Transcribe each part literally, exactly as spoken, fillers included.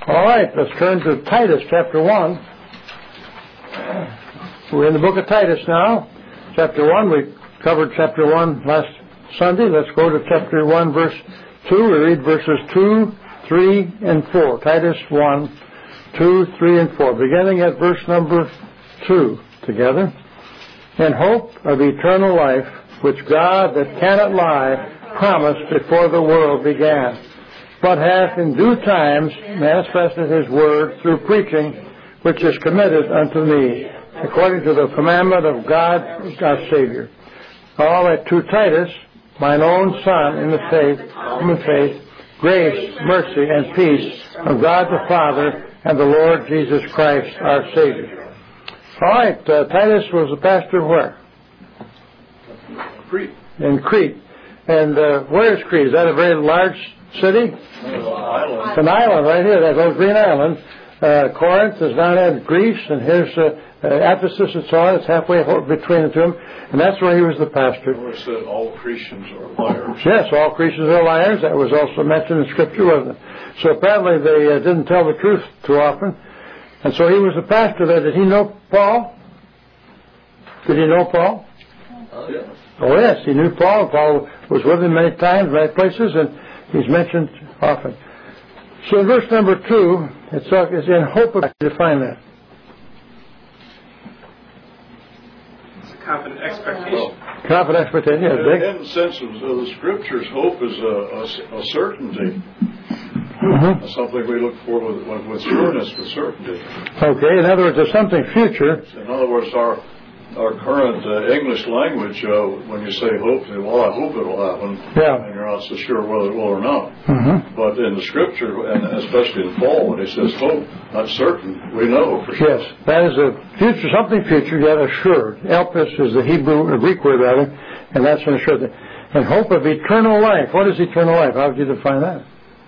All right, let's turn to Titus chapter one. We're in the book of Titus now. Chapter one, we covered chapter one last Sunday. Let's go to chapter one, verse two. We read verses two, three, and four. Titus one, two, three, and four. Beginning at verse number two together. In hope of eternal life, which God that cannot lie promised before the world began, but hath in due times manifested his word through preaching, which is committed unto me, according to the commandment of God our Savior. All that to Titus, mine own son in the faith, human faith, grace, mercy, and peace of God the Father and the Lord Jesus Christ our Savior. All right, uh, Titus was a pastor where? Crete. In Crete. And uh, where is Crete? Is that a very large city? Island. It's an island right here, that little green island. Uh, Corinth is down there in Greece, and here's uh, uh, Ephesus and so on. It's halfway between the two, and that's where he was the pastor. It said all Cretans are liars. Yes, all Cretans are liars. That was also mentioned in Scripture, wasn't it? So apparently they uh, didn't tell the truth too often. And so he was a pastor there. Did he know Paul? Did he know Paul? Oh, yes. Oh, yes, he knew Paul. Paul was with him many times, many places, and he's mentioned often. So in verse number two, it's, uh, it's in hope of, define that. It's a confident expectation. Confident expectation, yes, In, Dick. in the sense of, of the Scriptures, hope is a, a, a certainty. Mm-hmm. Something we look for with, with, with sureness, with certainty. Okay, in other words, there's something future. In other words, our our current uh, English language, uh, when you say hope, you say, well, I hope it will happen, Yeah. and you're not so sure whether it will or not. Mm-hmm. But in the Scripture, and especially in Paul, when he says hope, not certain, we know for sure. Yes, that is a future, something future, yet assured. Elpis is the Hebrew, or Greek word rather, and that's an assured. And hope of eternal life. What is eternal life? How would you define that?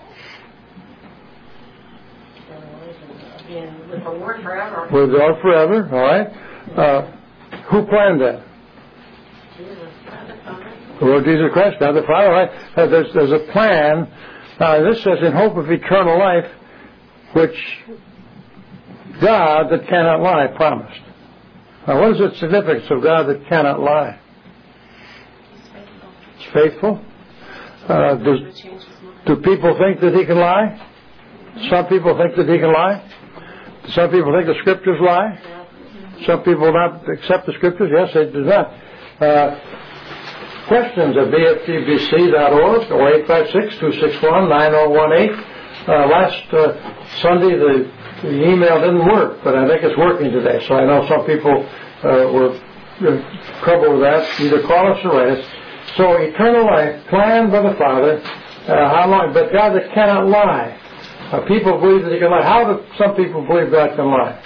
With the Lord forever. With the Lord forever, all right. Uh, who planned that? Jesus, God the Father. The Lord Jesus Christ, God the Father, all right. Uh, there's, there's a plan. Now, this says, in hope of eternal life, which God that cannot lie promised. Now, what is the significance of God that cannot lie? It's faithful. Uh, does, do people think that he can lie? Some people think that he can lie. Some people think the Scriptures lie. Some people not accept the Scriptures. Yes, they do not. Uh, questions at b f t b c dot org or eight five six, two six one, nine zero one eight. Uh, last uh, Sunday the, the email didn't work, but I think it's working today. So I know some people uh, were in trouble with that. Either call us or write us. So eternal life, planned by the Father. Uh, how long? But God that cannot lie. Uh, people believe that he can lie. How do some people believe God can lie?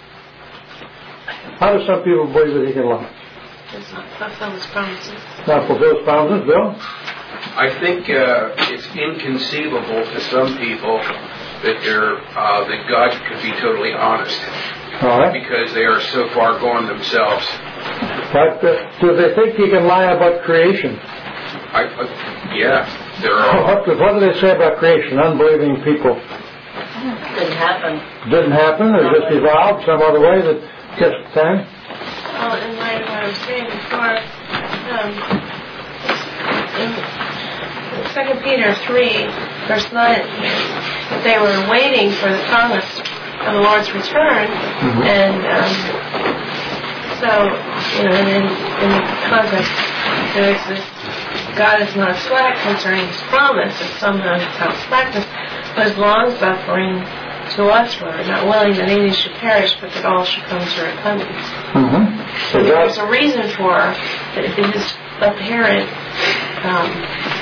How do some people believe that he can lie? Does not fulfill his promises. Not fulfill his promises, Bill? I think uh, it's inconceivable to some people that they're uh, that God could be totally honest, All right. because they are so far gone themselves. But uh, do they think he can lie about creation? I, uh, yeah, there are. What, do- what do they say about creation? Unbelieving people. Didn't happen. Didn't happen, or just evolved some other way that just time? Well, in light of what I was saying before, um, in Second Peter three, verse nine, that they were waiting for the promise of the Lord's return, Mm-hmm. and um, so, you know, in, in the context, there's this, God is not slack concerning his promise, as some have felt slackness, but is long-suffering to us, we're not willing that any should perish, but that all should come to repentance. Mm-hmm. So there's a reason for that it is apparent, um,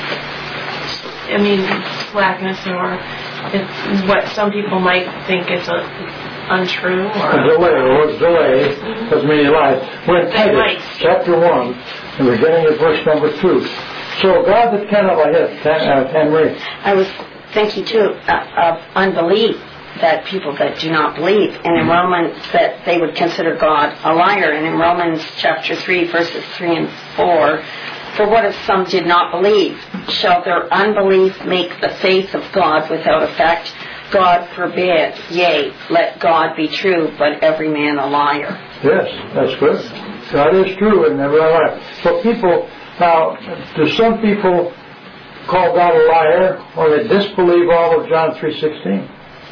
I mean, slackness, or if what some people might think is a, untrue. Or A delay, the word delay Mm-hmm. doesn't mean he lies. We're in They might. Titus, chapter one, and we're getting at verse number two. So God that cannot lie, yes, Anne Marie. I was thinking too uh, of unbelief, that people that do not believe, and in Romans that they would consider God a liar, and in Romans chapter three verses three and four, for what if some did not believe? Shall their unbelief make the faith of God without effect? God forbid, yea, let God be true, but every man a liar. Yes, that's good. God is true and never a liar. So people, now, do some people call God a liar, or they disbelieve all of John three sixteen?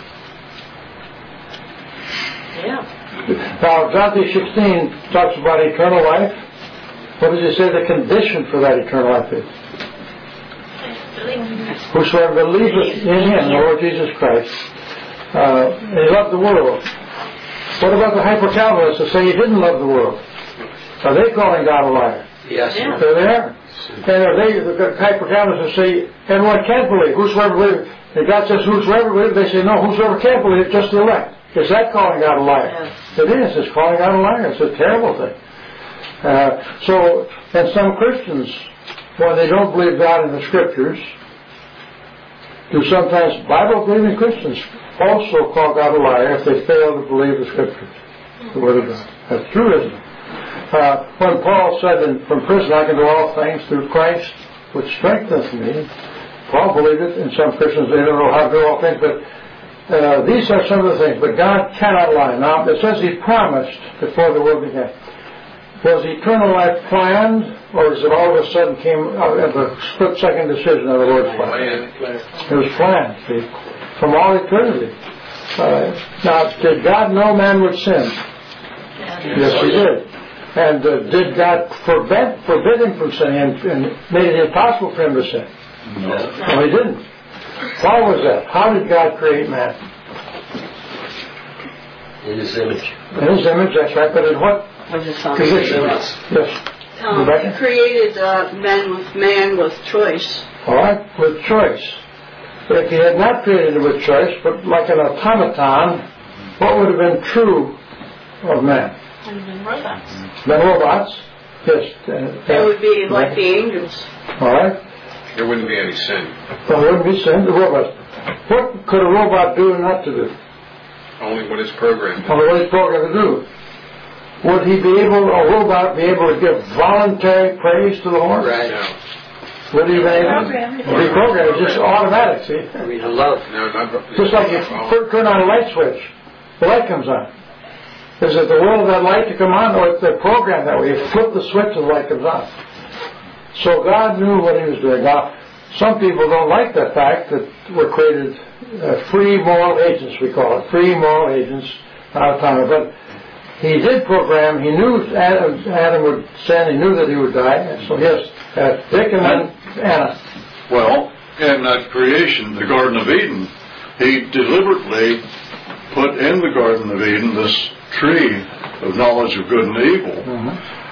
Yeah. Now, John three sixteen talks about eternal life. What does it say the condition for that eternal life is? Whosoever believeth in Him, the Lord Jesus Christ, uh, He loved the world. What about the hyper-Calvinists that say He didn't love the world? Are they calling God a liar? Yes. Yeah. There they are. And are they, the hyper-Calvinists that say, everyone can't believe, whosoever believes. And God says, whosoever believes, they say, no, whosoever can't believe, just the elect. Is that calling God a liar? Yes. It is. It's calling God a liar. It's a terrible thing. Uh, so, and some Christians, when they don't believe God in the Scriptures, do sometimes Bible-believing Christians also call God a liar if they fail to believe the Scriptures, the Word of God. That's true, isn't it? Uh, when Paul said in, from prison, I can do all things through Christ, which strengthens me, Paul believed it, and some Christians, they don't know how to do all things, but uh, these are some of the things. But God cannot lie. Now, it says He promised before the world began. Was eternal life planned, or is it all of a sudden came out of a split-second decision of the Lord's plan? It was planned, see, from all eternity. Uh, now, did God know man would sin? Yes, He did. And uh, did God forbid, forbid him from sinning and, and made it impossible for him to sin? No. No, He didn't. Why was that? How did God create man? In His image. In His image, that's right, but in what Was it some condition? Yes. Um, Rebecca? he created uh, man with man with choice. All right, with choice. If He had not created him with choice, but like an automaton, what would have been true of man? And then robots. Then robots. Yes. Uh, They would be like right. the angels. All right. There wouldn't be any sin. There wouldn't be sin. The robots. What could a robot do and not to do? Only what it's programmed. Or what it's programmed to do? Would he be able, a robot, be able to give voluntary praise to the Lord? Right. No. Would he be able? Would he program it? Just automatic, see? I mean, love. No, not. Just like you put- turn on a light switch, the light comes on. Is it the will of that light to come on, or it's the program that way? You flip the switch and the light comes on. So God knew what He was doing. Now, some people don't like the fact that we're created uh, free moral agents, we call it. Free moral agents, out of time. But He did program. He knew Adam, Adam would sin. He knew that he would die. And so, yes, uh, Dick and then Anna. Well, in that creation, the Garden of Eden, He deliberately put in the Garden of Eden this tree of knowledge of good and evil, Mm-hmm.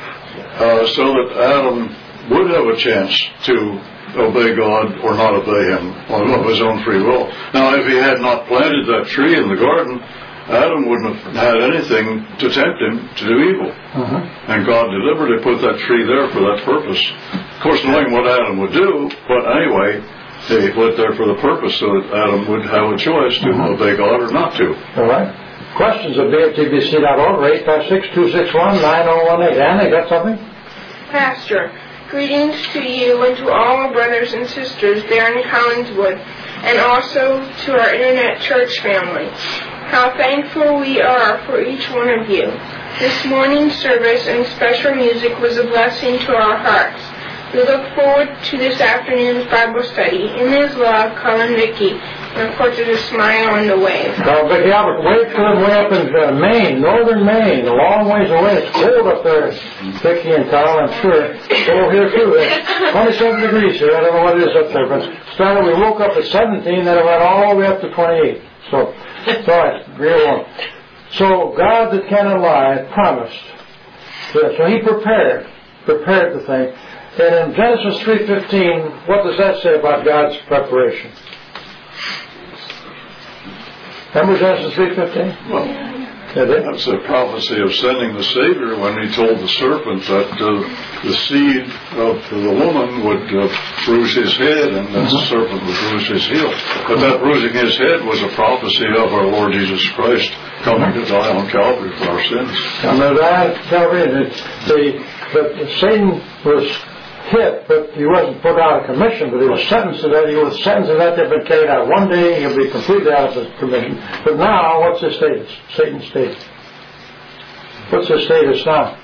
uh, so that Adam would have a chance to obey God or not obey Him of his own free will. Now, if He had not planted that tree in the garden, Adam wouldn't have had anything to tempt him to do evil. Mm-hmm. And God deliberately put that tree there for that purpose. Of course, knowing what Adam would do, but anyway, He put there for the purpose so that Adam would have a choice to Mm-hmm. obey God or not to. All right. Questions at B F T B C dot org or eight five six, two six one, nine zero one eight. Anna, you got something? Pastor, greetings to you and to all our brothers and sisters there in Collingswood, and also to our Internet Church family. How thankful we are for each one of you. This morning's service and special music was a blessing to our hearts. We look forward to this afternoon's Bible study. In His love, Colin Vicky, and of course there's a smile on the way. Uh, but yeah, but wait for them way up in uh, Maine, northern Maine, a long ways away. It's cold up there, Vicky and Carl, I'm sure. Cold here too. It's twenty-seven degrees here. I don't know what it is up there, but started. We woke up at seventeen, then it went all the way up to twenty-eight. So, it's all right, real warm. So God that cannot lie promised. So, so He prepared, prepared the thing. And in Genesis three fifteen, what does that say about God's preparation? Remember Genesis three fifteen? Well, that's a prophecy of sending the Savior when He told the serpent that uh, the seed of the woman would uh, bruise his head and that the serpent would bruise his heel. But that bruising his head was a prophecy of our Lord Jesus Christ coming to die on Calvary for our sins. And that Calvary, the, the, the Satan was hit, but he wasn't put out of commission, but he was sentenced to that. He was sentenced to that to have been carried out. One day he'll be completely out of his commission. But now, what's his status? Satan's status. What's his status now?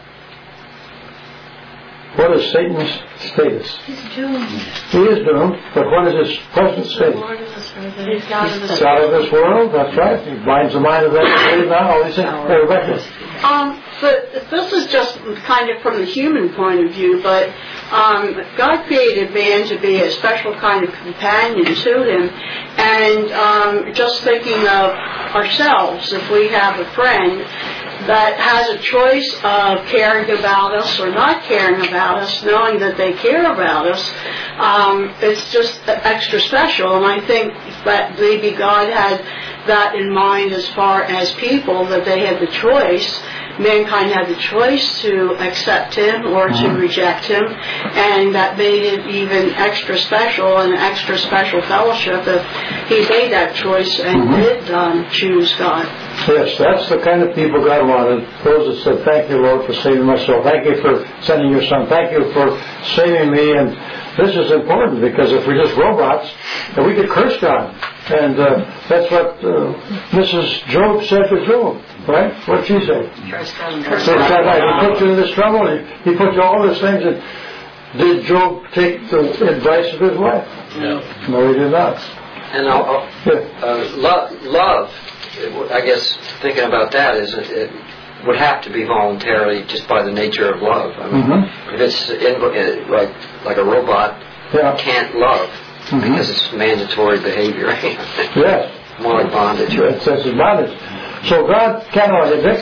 What is Satan's status? He's doomed. He is doomed, but what is his present state? He's out of He's out of this world, that's right. He blinds the mind of that slave now, all these things. Hey, Rebecca. Um, but this is just kind of from the human point of view, but um, God created man to be a special kind of companion to him. And um, just thinking of ourselves, if we have a friend that has a choice of caring about us or not caring about us, knowing that they care about us, um, it's just extra special. And I think that maybe God had that in mind as far as people, that they had the choice, mankind had the choice to accept him or to mm-hmm. reject him, and that made it even extra special, and extra special fellowship if he made that choice and mm-hmm. did um, choose God. Yes, that's the kind of people God wanted. Those that said, thank you, Lord, for saving my soul. Thank you for sending your son. Thank you for saving me. And this is important, because if we're just robots, then we could curse God. And uh, that's what uh, Missus Job said to Job, right? What did she say? Curse God. Curse God. Right. He put you in this trouble. He, he put you all these things. And did Job take the advice of his wife? No. No, he did not. And I'll, I'll, yeah. uh, love, love, I guess thinking about that is it, it would have to be voluntarily just by the nature of love. I mean, mm-hmm. if it's in, like like a robot yeah. can't love mm-hmm. because it's mandatory behavior. Yes. More like bondage. It says it's bondage. So God cannot evict.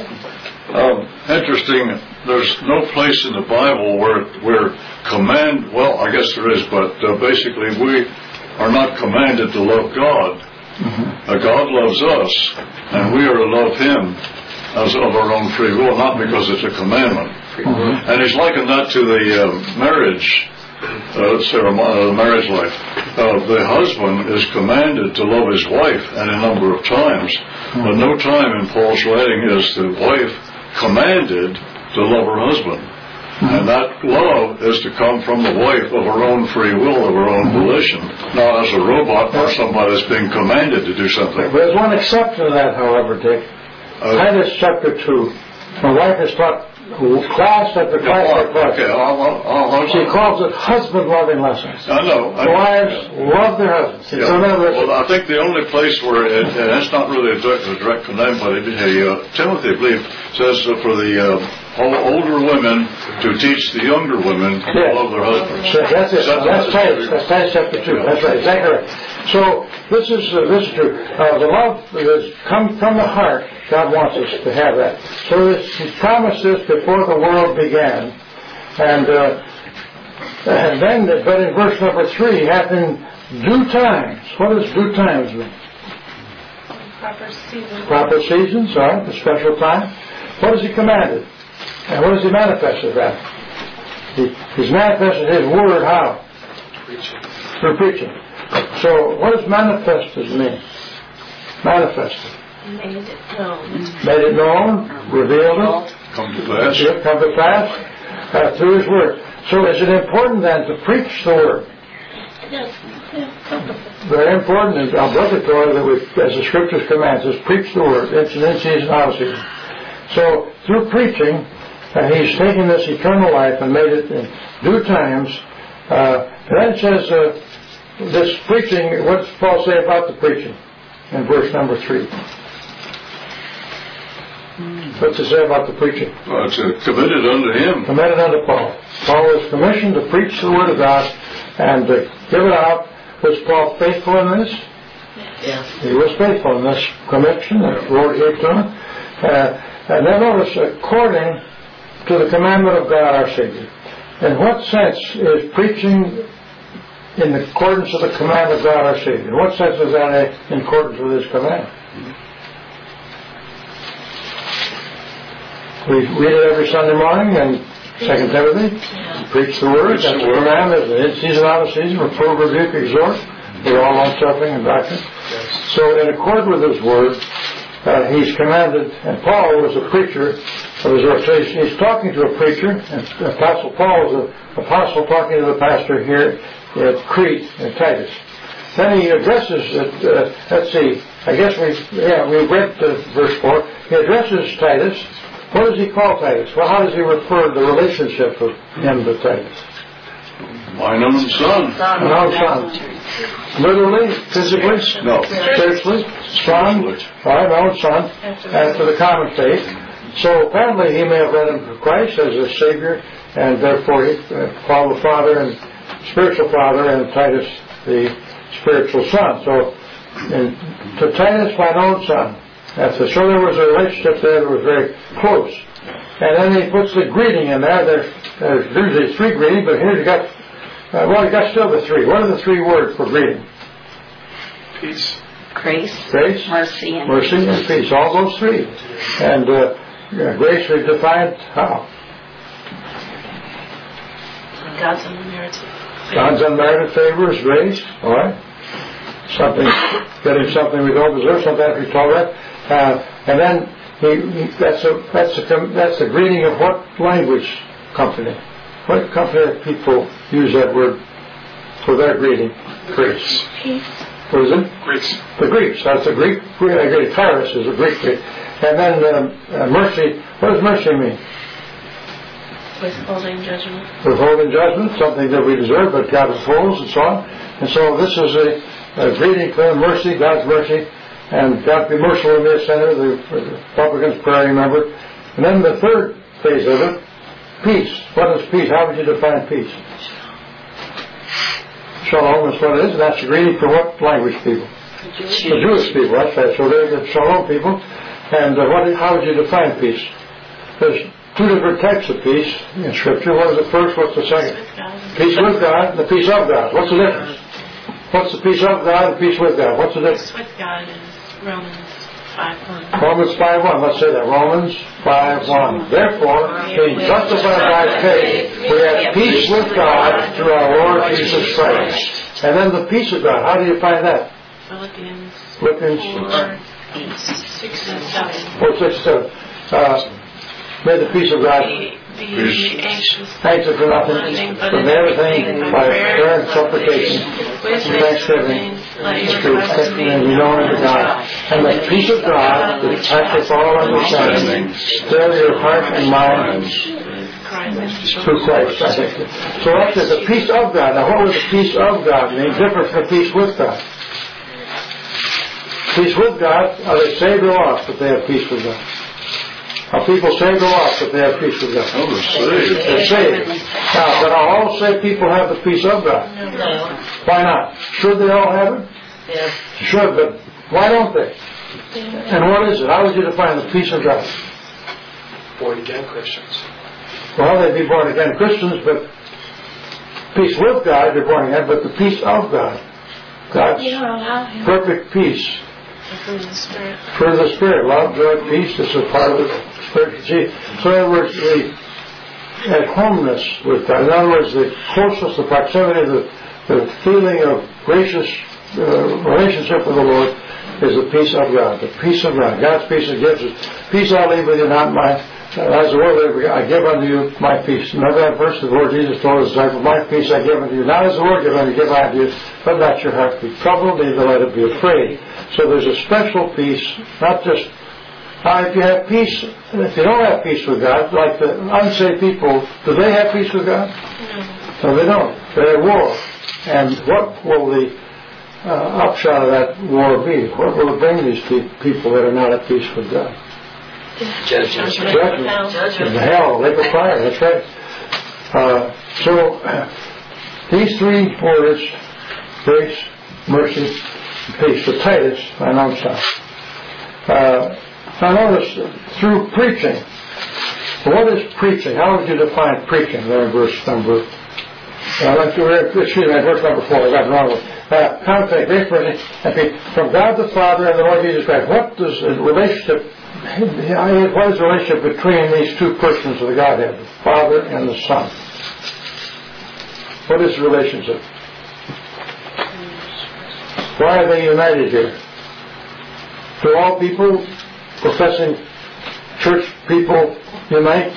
Um, interesting. There's no place in the Bible where where command. Well, I guess there is, but uh, basically we are not commanded to love God. Mm-hmm. Uh, God loves us, and we are to love Him as of our own free will, not because it's a commandment. Mm-hmm. And He's likened that to the uh, marriage uh, ceremony, the marriage life. Uh, the husband is commanded to love his wife any number of times, mm-hmm. but no time in Paul's writing is the wife commanded to love her husband. Mm-hmm. And that love is to come from the wife of her own free will, of her own volition, not as a robot or somebody that's being commanded to do something. There's one exception to that, however, Dick. Uh, Titus chapter two. My wife has taught class after class after class. Okay, I'll, I'll, I'll, she calls it husband-loving lessons. I know. I, Wives yeah. love their husbands. Yeah. So well, I think the only place where it, and it's not really a direct, a direct command, but it, uh, Timothy, I believe, says uh, for the uh, older women to teach the younger women to yes. love their husbands. So that's it. So that's Titus. That's Titus chapter two. That's right. Exactly right. So this is uh, this is true. Uh, the love that comes from the heart. God wants us to have that. So this, He promised this before the world began, and uh, and then, but in verse number three, hath in due times. What does due times mean? Proper seasons. Proper seasons, all right, the special time. What has He commanded? And what has He manifested that? He, he's manifested His word how? Preaching. Through preaching. So what does manifested mean? Manifested. Made it known. Made it known, revealed it. Come to pass. Yep, come to pass uh, through His word. So is it important then to preach the word? Yes. Very important and obligatory that we, as the Scriptures commands us, preach the word. It's an in season, out of season. So through preaching, uh, He's taken this eternal life and made it in due times. Uh, and then it says uh, this preaching. What does Paul say about the preaching in verse number three? What's it say about the preaching? Well, it's uh, committed unto him. Committed unto Paul. Paul was commissioned to preach the Word of God and to give it out. Was Paul faithful in this? Yes. He was faithful in this commission that the Lord gave to him. Uh, and then notice, according to the commandment of God our Savior. In what sense is preaching in accordance with the command of God our Savior? In what sense is that in accordance with His command? We read it every Sunday morning in Second Timothy. Yeah. Preach the word. That's the command. In season, out of season, reprove, rebuke, exhort. We're all long suffering and doctrine. Yes. So, in accord with His word, uh, He's commanded. And Paul was a preacher of his work. So he's, he's talking to a preacher, and Apostle Paul is an apostle talking to the pastor here at Crete in Titus. Then he addresses it, uh, let's see, I guess we, yeah, we read uh, verse four. He addresses Titus. What does he call Titus? Well, how does he refer to the relationship of him to Titus? Mine own son. An own son. Literally, physically? No. Spiritually? Son? All right, my own son. After the common faith. So apparently he may have led him to Christ as a Savior, and therefore he, uh, Paul the Father and spiritual father, and Titus the spiritual son. So, and to Titus, my own son. That's it. So there was a relationship there that was very close. And then he puts the greeting in there. There's, there's usually three greetings, but here you got, uh, well, you got still the three. What are the three words for greeting? Peace. Grace. Grace. Mercy. And mercy and peace. All those three. And uh, yeah, grace is defined how? God's unmerited. God's unmerited favor is grace. All right. Something, getting something we don't deserve. Sometimes we tolerate. Uh, and then he, he, that's a that's a that's the greeting of what language company? What company of people use that word for their greeting? Greece. Peace. What is it? Greeks. The Greeks. That's the Greek. Greek. Charis is a Greek Greek. And then um, uh, mercy. What does mercy mean? Withholding judgment. Withholding judgment, something that we deserve, but God withholds, and so on. And so this is a, a greeting for mercy, God's mercy. And God be merciful to me, a sinner, the, the publican's prayer, remember. And then the third phase of it, peace. What is peace? How would you define peace? Shalom is what it is, and that's the greeting for what language people? The Jewish, the Jewish people, that's right. So they're the shalom people. And uh, what? How would you define peace? There's two different types of peace in Scripture. What is the first? What's the second? Peace with God and the peace of God. What's the difference? What's the peace of God and peace with God? What's the difference? Peace with God is Romans five one. Romans five one. Let's say that. Romans five one. Therefore, being justified by faith, we have peace with God through our Lord Jesus Christ. And then the peace of God. How do you find that? Philippians Philippians four, six and seven. four, six, seven. Uh, may the peace of God Be, be anxious. anxious for nothing, but in everything by prayer and supplication and thanksgiving. And be known unto God. And the peace of God, which passeth all understanding, fill your heart and mind through Christ. I think. So that's it, the peace of God. Now what would the peace of God mean? Different from peace with God. Peace with God, are they saved or lost that they have peace with God? Are people saved or lost if they have peace with God? Oh, they're saved. They're saved. Now, but are all saved people have the peace of God? No. Why not? Should they all have it? Yes. Should, but why don't they? And what is it? How would you define the peace of God? Born again Christians. Well, they'd be born again Christians, but peace with God, they're born again, but the peace of God. God's You don't allow him. perfect peace. Through the Spirit. For the Spirit, love, joy, peace, this is part of the Spirit. See, so in other words, the at homeness with God. In other words, the closeness, the proximity, the, the feeling of gracious uh, relationship with the Lord is the peace of God. The peace of God. God's peace that gives us. Peace I leave with you, not mine. As the word, I give unto you my peace. Remember that verse the Lord Jesus told his disciples, my peace I give unto you. Not as the word give unto you, give unto you, let not your heart be troubled, neither let it be afraid. So there's a special peace, not just, uh, if you have peace, if you don't have peace with God, like the unsaved people, do they have peace with God? No. No, they don't. They're at war. And what will the uh, upshot of that war be? What will it bring these pe- people that are not at peace with God? Judgment. Judgment. Judgment. Hell, lake of fire, that's right. Uh, so, uh, these three words, grace, mercy, and peace, for Titus, my own son. Uh, now notice, through preaching, what is preaching? How would you define preaching? There in verse number, uh, excuse me, verse number four, I got it wrong. Uh, contact, grace, mercy, and peace, from God the Father and the Lord Jesus Christ. What does the relationship What is the relationship between these two persons of the Godhead, the Father and the Son? What is the relationship? Why are they united here? Do all people professing church people unite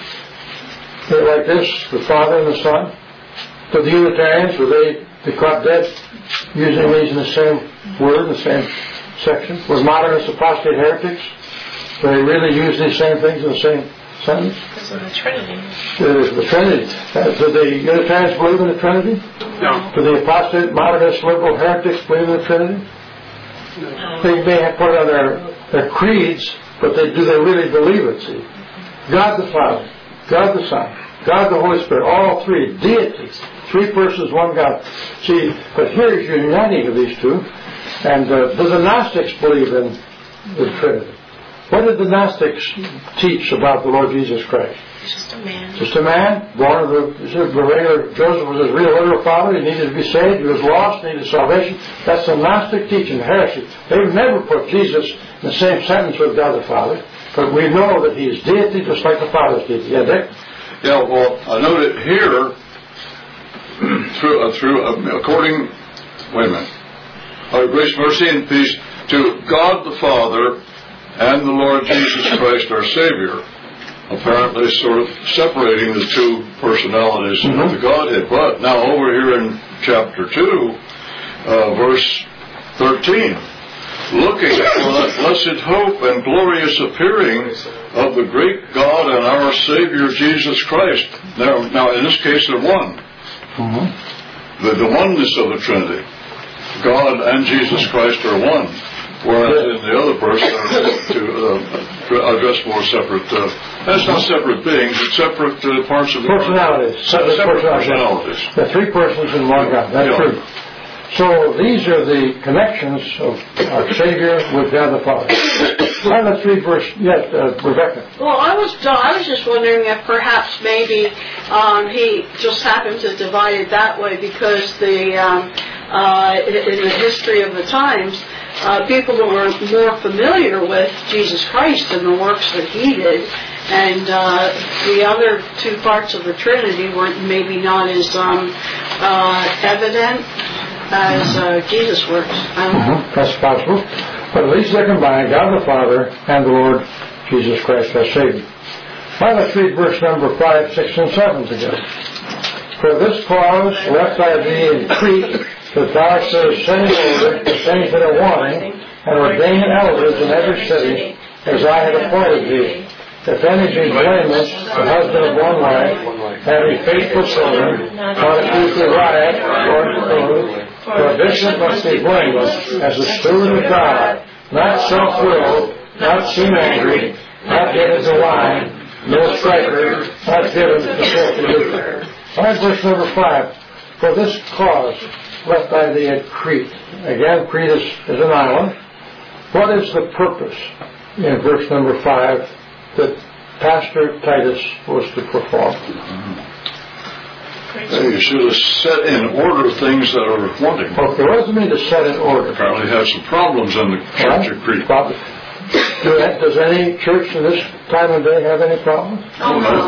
like this, the Father and the Son? To the Unitarians, were they the dead using these in the same word, the same section? Were modernists apostate heretics? Do they really use these same things in the same sentence? Because of the Trinity. It is the Trinity. Uh, do the Unitarians believe in the Trinity? No. Do the apostate, modernist, liberal heretics believe in the Trinity? No. They may have put it on their, their creeds, but they, do they really believe it, see? God the Father, God the Son, God the Holy Spirit, all three, deities, three persons, one God. See, but here's your uniting of these two. And uh, do the Gnostics believe in the Trinity? What did the Gnostics teach about the Lord Jesus Christ? He's just a man. Just a man, born of the, the regular, Joseph was his real literal father, he needed to be saved, he was lost, needed salvation. That's the Gnostic teaching, the heresy. They've never put Jesus in the same sentence with God the Father, but we know that he is deity just like the Father's deity. Yeah, Dick? Yeah, well, I know that here, through, uh, through uh, according, wait a minute, uh, grace, mercy, and peace to God the Father and the Lord Jesus Christ our Savior, apparently sort of separating the two personalities mm-hmm. of the Godhead. But now over here in chapter two, uh, verse thirteen, looking for that blessed hope and glorious appearing of the great God and our Savior Jesus Christ. Now, now in this case, they're one. Mm-hmm. The, the oneness of the Trinity. God and Jesus Christ are one. Whereas in the other verse, uh, to uh, address more separate, uh, that's not separate beings, it's separate uh, parts of the personalities. Separate, separate personalities. personalities. The three persons in one God. That's yeah. true. So these are the connections of our Savior with God the Father. Now let's read verse. Yes, uh, Rebecca. Well, I was I was just wondering if perhaps maybe um, he just happened to divide it that way because the um, uh, in the history of the times. Uh, people who were more familiar with Jesus Christ and the works that he did, and uh, the other two parts of the Trinity were maybe not as um, uh, evident as uh, Jesus' works. Mm-hmm. That's possible. But at least they're combined, God the Father and the Lord Jesus Christ our Savior. Now let's read verse number five, six, and seven together. For this cause left I thee in Crete, that thou shouldst send over the things that are wanting, and ordain elders in every city, as I had appointed thee. If any be blameless, the husband of one wife, having faithful children, not accused of riot, or to food, for a bishop must be blameless, as a steward of God, not self-willed, not soon angry, not given to wine, no striker, not given to filthy lucre. All right, verse number five. For this cause left I thee at Crete. Again, Crete is, is an island. What is the purpose in verse number five that Pastor Titus was to perform? Hey, you should have set in order things that are wanting. Okay, what does it mean to set in order? Apparently have some problems in the church right. of Crete. Problem. Do that, does any church in this time of day have any problems? Oh, no.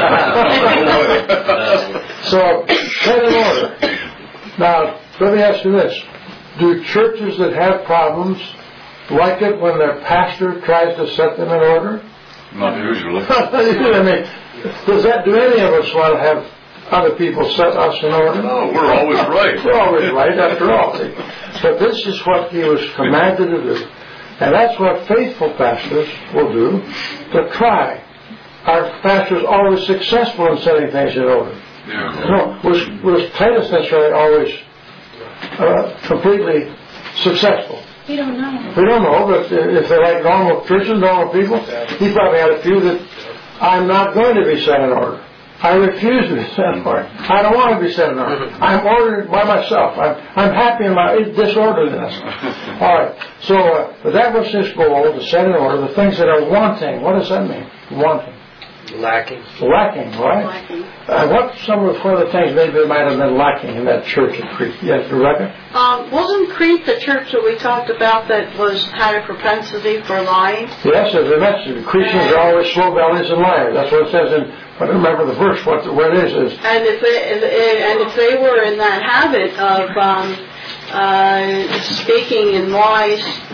So, set in order. Now, let me ask you this. Do churches that have problems like it when their pastor tries to set them in order? Not usually. I mean, does that, do any of us want to have other people set us in order? No, we're always right. We're always right, after all. But this is what he was commanded to do. And that's what faithful pastors will do, to try. Are pastors always successful in setting things in order? Yeah. No, was, was Titus necessarily always uh, completely successful? We don't know. We don't know, but if they're like normal Christians, normal people, he probably had a few that I'm not going to be set in order. I refuse to be set in order. I don't want to be set in order. I'm ordered by myself. I'm, I'm happy in my disorderliness. All right. So uh, that was his goal, to set in order the things that are wanting. What does that mean? Wanting. Lacking. Lacking, right? Lacking. Uh, what some of the further things maybe might have been lacking in that church at Crete? Yes, Rebecca? Um, wasn't Crete the church that we talked about that was had a propensity for lying? Yes, as I mentioned, Cretans are always slow bellies and liars. That's what it says in, I don't remember the verse, what, what it is. is and if they, and if they were in that habit of um, uh, speaking in lies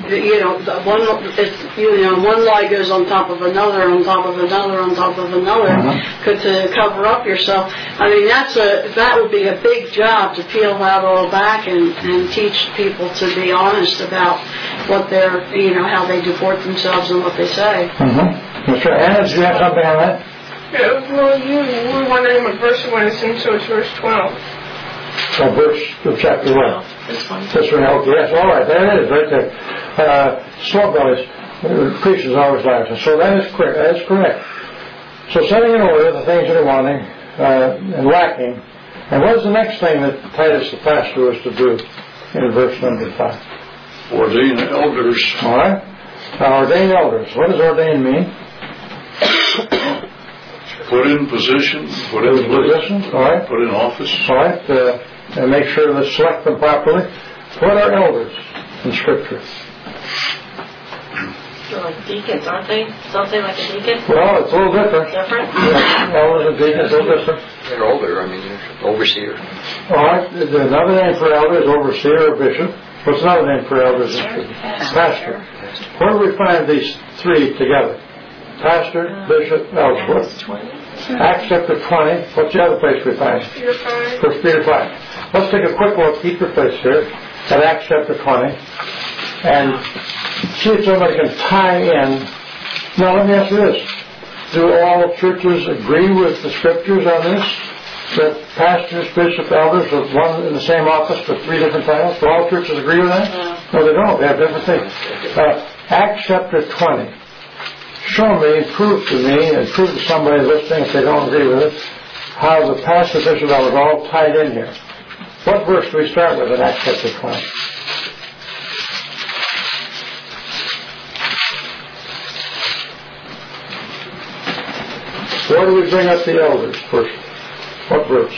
you know, the one, it's, you know, one lie goes on top of another, on top of another, on top of another, Uh-huh. could to cover up yourself. I mean, that's a, that would be a big job to peel that all back and, and teach people to be honest about what they're, you know, how they deport themselves and what they say. Mm-hmm. Mister Anna, do you have something on that? Yeah, well, you were wondering what verse it was in, so it's verse twelve. Oh, verse of chapter one. This one. This one, okay, yes, all right, there it is, right there. Uh, slow bellies, uh, preachers always laughing. So that is correct. That is correct. So setting in order the things that are wanting uh, and lacking. And what is the next thing that Titus the pastor was to do in verse number five? Ordain elders. All right. Now, ordain elders. What does ordain mean? Put in position. Put in position. All right. Put in office. All right. Uh, and make sure to select them properly. What are elders in Scripture? They're like deacons, aren't they? Don't they like a deacon? Well, it's a little different. Different? Yeah, elders and deacons are a little different. They're older, I mean, they're overseer. All right. Another name for elder is overseer or bishop. What's another name for elders in Scripture? Pastor. Where do we find these three together? Pastor, bishop, elder. What? Acts chapter twenty. What's the other place we find? Peter five. First Peter five. Let's take a quick look, keep your place here, at Acts chapter twenty, and see if somebody can tie in. Now let me ask you this. Do all churches agree with the Scriptures on this? That pastors, bishops, elders are one in the same office with three different titles? Do all churches agree with that? No, they don't. They have different things. Uh, Acts chapter twenty. Show me, prove to me, and prove to somebody listening if they don't agree with it, how the pastor, bishop, elder are all tied in here. What verse do we start with in Acts chapter twenty? Where do we bring up the elders first? What verse?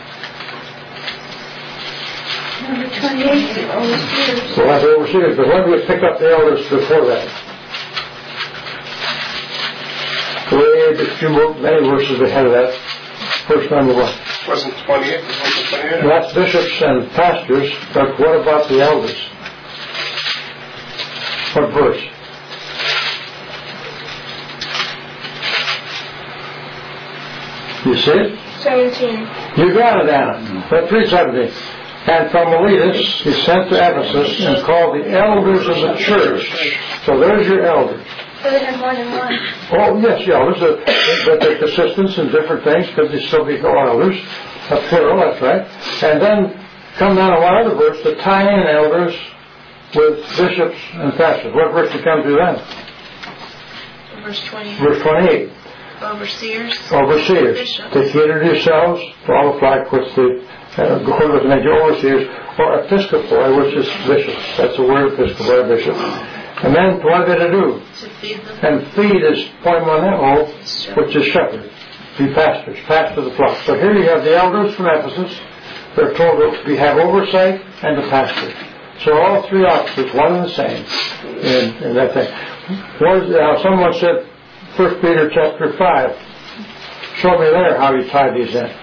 Number twenty-eight, the overseers. Well, that's overseers, but when do we pick up the elders before that? Way a few more, many verses ahead of that. Verse number one. Wasn't twenty-eight, wasn't twenty-eight? That's bishops and pastors, but what about the elders? What verse? You see it? seventeen. You got it, Anna. That's three seventeen. And from Miletus he sent to Ephesus and called the elders of the church. So there's your elders. So they had more than one. Oh, yes, the elders, uh, but they're consistent in different things because they still be called elders. A plural, that's right. And then come down to one other verse to tie in elders with bishops and pastors. What verse do you come to then? Verse twenty. Verse twenty-eight. Overseers. Overseers. Bishops. To cater to yourselves to all the flock which the uh, go to make your overseers, or episcopoi, which is bishops. That's the word, episcopoi, bishop. And then what are they to do? To feed them. And feed is poimoneo, which is shepherd. Be pastors, pastor the flock. So here you have the elders from Ephesus. They're told to be, have oversight and to pastor. So all three offices, one and the same in, in that thing. What is, uh, someone said, First Peter chapter five. Show me there how you tie these in.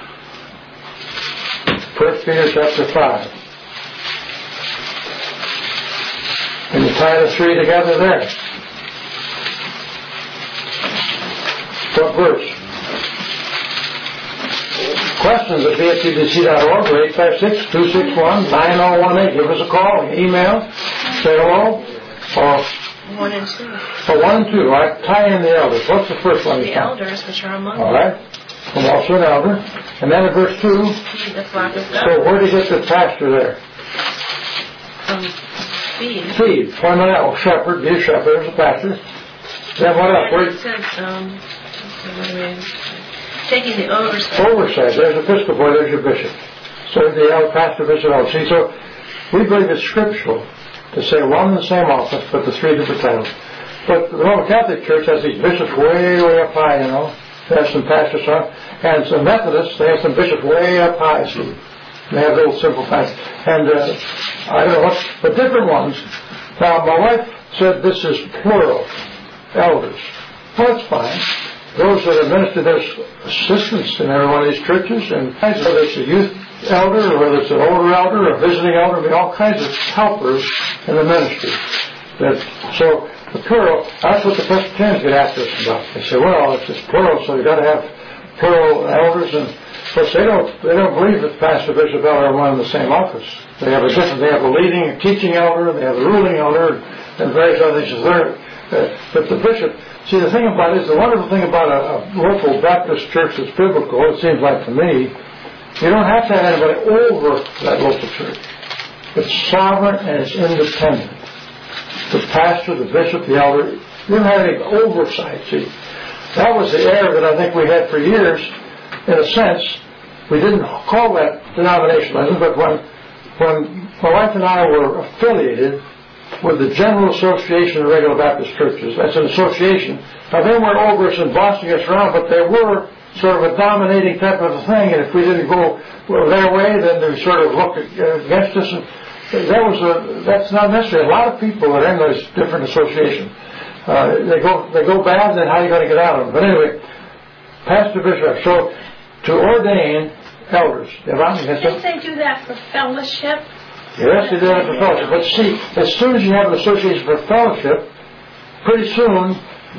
First Peter chapter five. And you tie the three together there. What verse? Questions at B S C D C dot org or eight five six, two six one, nine oh one eight. Give us a call, email, say hello, or One and two. or one and two. All right, tie in the elders. What's the first one? The elders which are among All right. I'm also an elder. And then in verse two, feed the flock of God. so where do you get the pastor there? Um, feed. Feed. Poimoneo, shepherd, be a shepherd, there's a pastor. Then what else? And Where, it says, um, what do we- taking the oversight. oversight. There's episcopoi, there's your bishop. So the elder, pastor, bishop, elder. See, so we believe it's scriptural to say one in the same office, but the three different titles. But the Roman Catholic Church has these bishops way, way up high, you know. They have some pastors on. And some Methodists, they have some bishops way up high, see. They have little simple pastors. And uh, I don't know what, but different ones. Now, my wife said this is plural, elders. Well, that's fine. Those that administer, there's assistants in every one of these churches, and whether it's a youth elder or whether it's an older elder or a visiting elder, I mean, all kinds of helpers in the ministry. That, so the plural, that's what the Presbyterians get after us about. They say, well, it's just plural, so you've got to have plural elders. And of course, they don't, they don't believe that pastor, bishop, elder are one in the same office. They have a different, they have a leading, a teaching elder, they have a ruling elder, and various other things. Uh, but the bishop, see, the thing about it is, the wonderful thing about a, a local Baptist church that's biblical, it seems like to me, you don't have to have anybody over that local church. It's sovereign and it's independent. The pastor, the bishop, the elder, you don't have any oversight. See, that was the error that I think we had for years. In a sense, we didn't call that denominationalism, but when when my wife and I were affiliated with the General Association of Regular Baptist Churches, that's an association. Now they weren't over us and bossing us around, but they were sort of a dominating type of a thing. And if we didn't go their way, then they sort of looked against us. And that was a, that's not necessary. A lot of people are in those different associations. Uh, they go they go bad, then how are you going to get out of them? But anyway, pastor, bishop. So to ordain elders. Didn't they do that for fellowship? Yes, they do that for fellowship. But see, as soon as you have an association for fellowship, pretty soon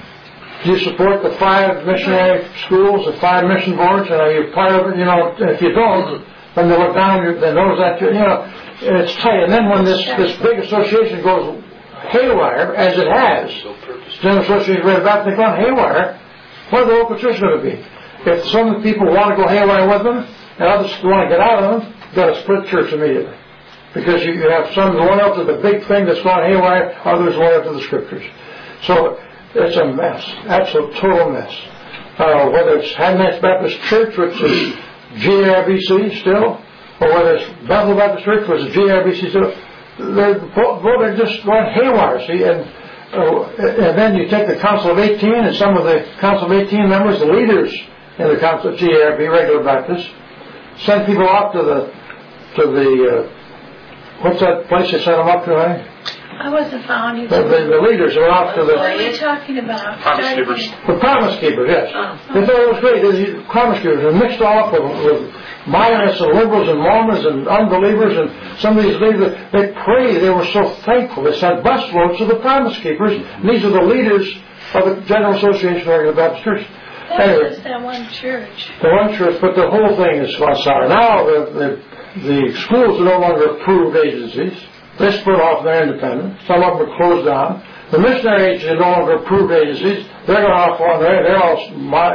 you support the five missionary schools, the five mission boards, and you're part of it. You know, if you don't, then they look down, they notice that you know it's tight. And then when this this big association goes haywire, as it has, General Association of Red Baptist, they've gone haywire. What are the local churches going to be? If some people want to go haywire with them, and others want to get out of them, you've got to split church immediately. Because you, you have some going up to the big thing that's gone haywire, others going up to the scriptures. So it's a mess, absolute total mess. Uh, whether it's Hagman's Baptist Church, which is G A R B C still, or whether it's Bethel Baptist Church, which is G A R B C still, they're, both are just going haywire, see, and, uh, and then you take the Council of eighteen, and some of the Council of eighteen members, the leaders in the Council of G A R B, regular Baptists, send people off to the, to the, uh, what's that place they sent them up to, eh? I wasn't following you. The, the, the leaders are off to the... What are you talking about? Promise Keepers. The Promise Keepers, yes. Oh. They thought it was great. The Promise Keepers were mixed off with, with Zionists and liberals and Mormons and unbelievers, and some of these leaders, they prayed. They were so thankful. They sent busloads to the Promise Keepers, and these are the leaders of the General Association of Regular Baptist Churches. That anyway, was that one church. The one church, but the whole thing is gone sour. Now the, the the schools are no longer approved agencies. They split off and they're independent. Some of them are closed down. The missionary agencies are no longer approved agencies. They're going off on their, they're all,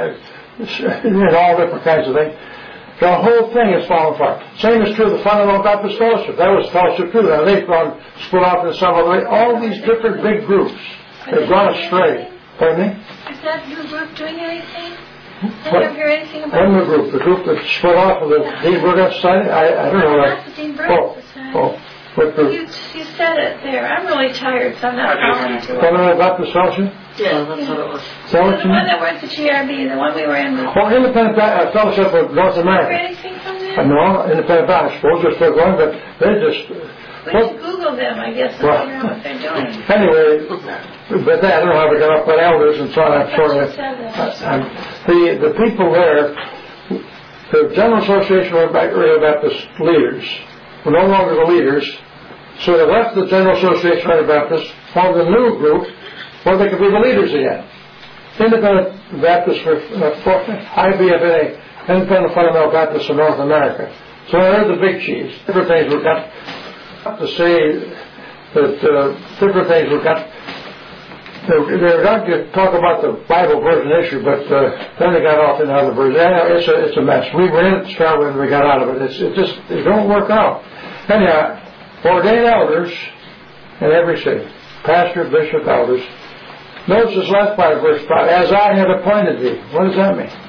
in all different kinds of things. The whole thing is falling apart. Same is true of the Fundamental Baptist Fellowship. That was fellowship too. Now they've gone split off in some other way. All these different big groups have gone astray. Pardon me? Is that your group doing anything? Did What? you hear anything about One group, the group that split off of the Dean Burgess Society. I, I don't know. Not the Dean Burgess Oh, Society. oh. What group? You, you said it there. I'm really tired, so I'm not following to it. Fundamental Baptist Fellowship? Yeah, that's what it was. The one Fellowship? that went to G R B, the one we were in. Was Oh, Independent uh, Fellowship of North there America. anything from Uh, there? no, Independent Baptist. Suppose they're still going, but they just... We should Google them, I guess, and Well, figure out what they're doing. Anyway, but they, I don't know how they got up with elders and so on. I'm sort of, I'm, the the people there, the General Association of Regular Baptist leaders, were no longer the leaders, so they left the General Association of Regular Baptists, formed a new group where they could be the leaders again. Independent Baptists for, uh, I B F A, Independent Fundamental Baptists of North America. So they're the big chiefs. Different things were got to say that uh, different things were got. They, they were not to talk about the Bible version issue, but uh, then they got off in other versions. Yeah, it's a it's a mess. We were in it to start with, and we got out of it. It's it just it don't work out. Anyhow, ordain elders in every city, pastor, bishop, elders. Notice this last part of verse five. As I have appointed thee. What does that mean?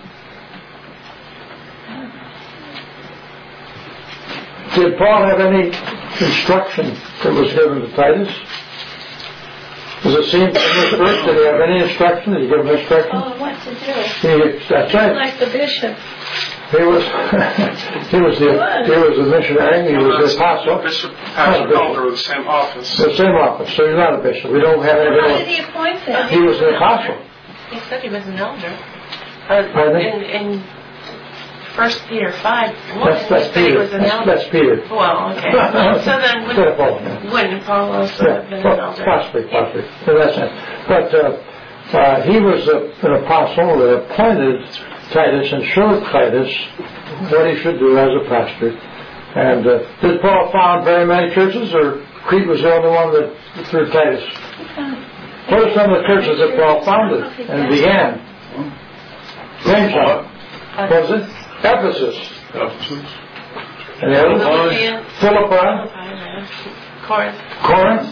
Did Paul have any instruction that was given to Titus? Does it seem from this verse, did he have any instruction? Did he give him instruction? Oh, what to do? He, that's right. Like the bishop. He was, he was the, he was the missionary. He was the apostle. Bishop, pastor, elder are the same office. The same office. So he's not a bishop. We don't have How did any. he appoint them? He was the apostle. He said he was an elder. Uh, Pardon me? in, in First Peter five one. That's, that's Peter. Was an That's, elder. that's Peter. Well, okay. So then wouldn't, wouldn't Paul also Yeah, have been well, an elder? possibly, possibly. In that sense. But uh, uh, he was a, an apostle that appointed Titus and showed Titus what he should do as a pastor. And uh, did Paul found very many churches, or Crete was the only one that through Titus? What are some of the churches that Paul founded and began? Name some. What was it? Ephesus. Ephesus. And the others? Philippi. Corinth. Corinth.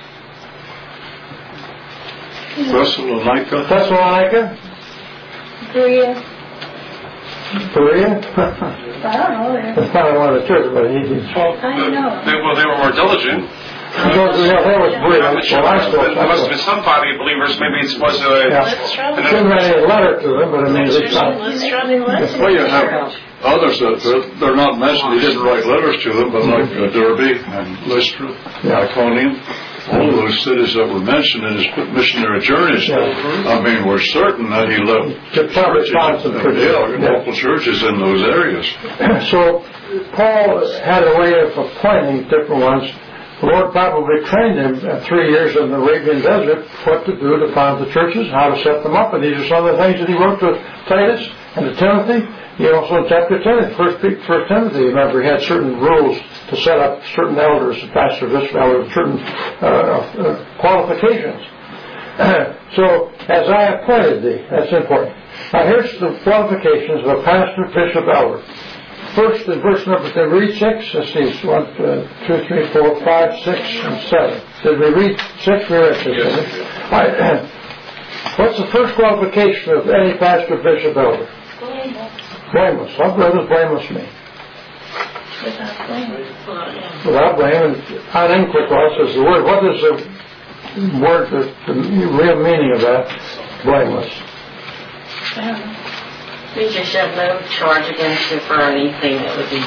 Thessalonica. Thessalonica. Berea. Berea. I don't know. That's probably one of the churches, but he didn't. I don't know. They, well, they were more diligent. Because we have, that was Berea. I'm not sure. Well, I suppose- There must have been some body of believers. Maybe it was a. Yeah. Shouldn't write any letter to them, but I mean, it's not. Well, you have others that that they're not mentioned. He didn't write letters to them, but like uh, Derbe and Lystra, Yeah. Iconium, all of those cities that were mentioned in his missionary journeys. I mean, we're certain that he left The public found some churches. yeah, local churches in those areas. So Paul had a way of appointing different ones. The Lord probably trained him uh, three years in the Arabian desert what to do to found the churches, how to set them up, and these are some of the things that he wrote to Titus and to Timothy. He also in chapter ten, first, first Timothy, remember, he had certain rules to set up certain elders, pastor, this elder, certain uh, uh, qualifications. So, as I appointed thee, that's important. Now here's the qualifications of a pastor, bishop, elder. First, in verse number, did we read six? Let's see, one, uh, two, three, four, five, six, and seven. Did we read six? We read six. Yes. All right. What's the first qualification of any pastor, bishop, elder? Blameless. What does blameless mean? Without blame. And unequivocal is the word. What is the word, the, the real meaning of that? Blameless. We just have no charge against you for anything that would be.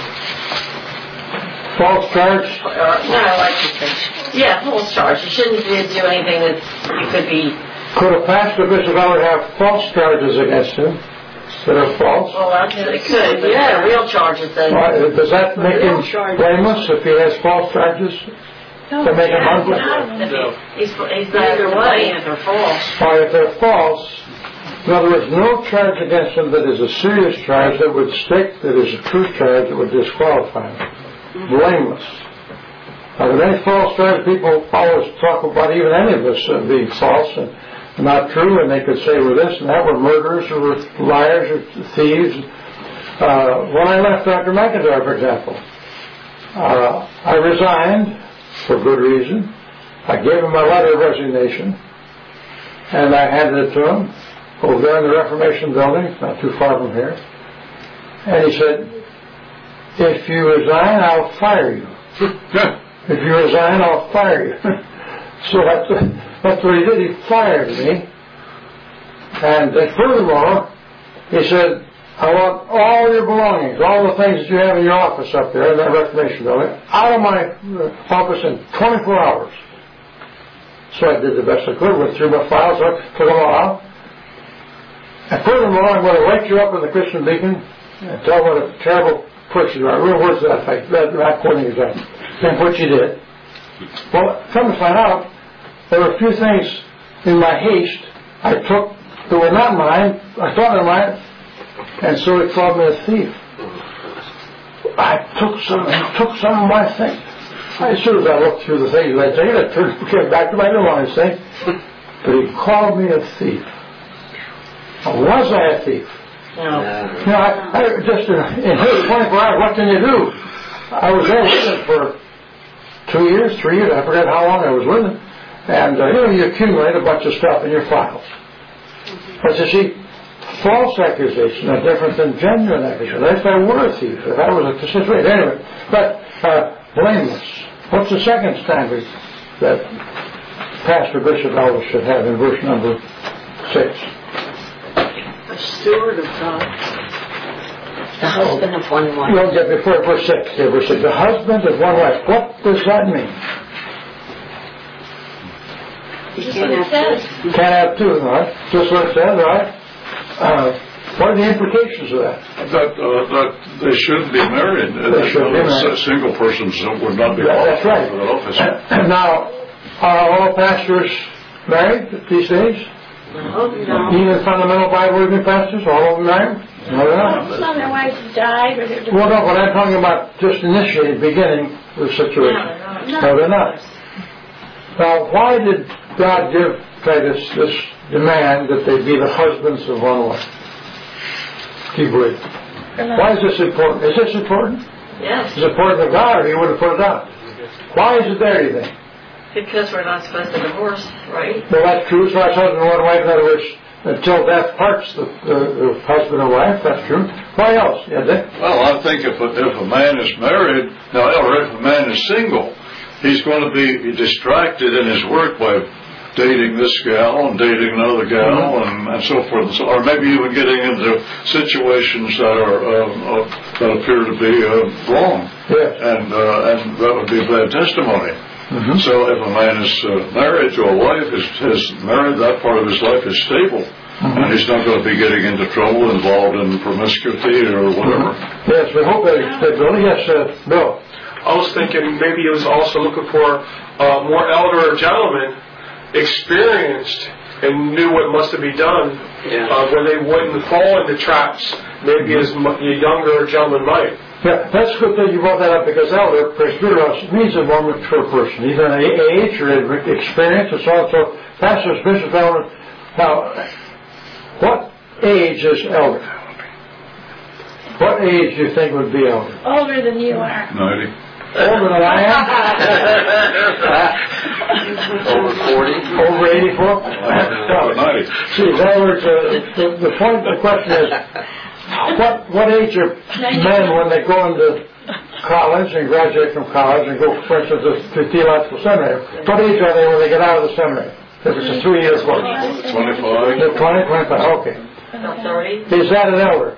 False charge? Or, no, like you said. Yeah, false charge. You shouldn't do anything that you could be. Could a pastor, bishop, elder have false charges against him that are false? Well, I guess it could. But yeah, real charges then. Right. Does that make him blameless if he has false charges? No, to make him yeah, unblameless? no. He's, he's not either way if they're false. Or if they're false, in other words, no charge against him that is a serious charge that would stick, that is a true charge that would disqualify him. Blameless. Now, with any false charge, people always talk about even any of us uh, being false and not true, and they could say we're this and that, we're murderers or we're liars or thieves. Uh, when I left Doctor McIntyre, for example, uh, I resigned for good reason. I gave him my letter of resignation, and I handed it to him over there in the Reformation building, not too far from here. And he said, if you resign, I'll fire you. If you resign, I'll fire you. So that's, that's what he did. He fired me. And uh, furthermore, he said, I want all your belongings, all the things that you have in your office up there in that Reformation building, out of my uh, office in twenty-four hours. So I did the best I could, went through my files, took them all out. And furthermore, I'm going to wake you up in the Christian Beacon and tell what a terrible person you are. Real words to that effect. That, that quoting is that. And what you did. Well, come to find out, there were a few things in my haste I took that were not mine. I thought they were mine. And so he called me a thief. I took some, I took some of my things. As soon as I looked through the things I'd taken, I turned, came back to my belongings thing. But he called me a thief. Was I a thief? No. You know, I, I just in, in twenty-four hours, what can you do? I was there with him for two years, three years, I forget how long I was with him. And, uh, you know, you accumulate a bunch of stuff in your files. But you see, false accusation are different than genuine accusation. If I were a thief, if I was a situation. Anyway, but uh, blameless. What's the second standard that pastor, bishop, elder should have in verse number six? A steward of God. The husband of one wife. You don't get before verse six. Yeah, verse six. The husband of one wife. What does that mean? You can't have two. You can't have two, right? Just what it says, right? Uh, What are the implications of that? That, uh, that they shouldn't be married. They shouldn't be married. Single persons would not be Yeah, that's right. for that office. Now, are all pastors married these days? No, no. Even fundamental Bible-believing pastors, all of them married? No, they're not. Some of their wives died, or they're Well, no, but I'm talking about just initiating, beginning the situation. No, No, they're not. Now, why did God give Titus this demand that they be the husbands of one wife? Do you believe? Why is this important? Is this important? Yes. Is it important to God, or He would have put it down? Why is it there, do you think? Because we're not supposed to divorce, right? Well, that's true. So that's husband and one wife. In other words, until death parts the, the, the husband and wife. That's true. Why else? Yeah, Dick? Well, I think if a, if a man is married, now, or if a man is single, he's going to be distracted in his work by dating this gal and dating another gal mm-hmm. and, and so forth, and so, or maybe even getting into situations that are um, uh, that appear to be uh, wrong. Yes. And uh, and that would be a bad testimony. Mm-hmm. So if a man is uh, married to a wife, is, is married, that part of his life is stable. Mm-hmm. And he's not going to be getting into trouble, involved in promiscuity or whatever. Mm-hmm. Yes, we hope that stability. Yes, uh, Bill. I was thinking maybe he was also looking for uh, more elder gentlemen, experienced and knew what must be done, yeah. uh, where they wouldn't fall into traps. Maybe as m- a younger gentleman might. Yeah, that's a good thing you brought that up, because elder, presbyteros, means a more mature person, either in age or in experience and so on. So, pastors, bishops, elders. Now, what age is elder? What age do you think would be elder? older than you are. ninety. Older than I am? Over forty? Over eighty-four? Over ninety. See, in other words, uh, the, the point of the question is, what what age are men when they go into college and graduate from college and go, for instance, to theological seminary? What age are they when they get out of the seminary? If it's a three-year course? twenty-five. They're twenty, twenty-five, okay. thirty? Is that an elder?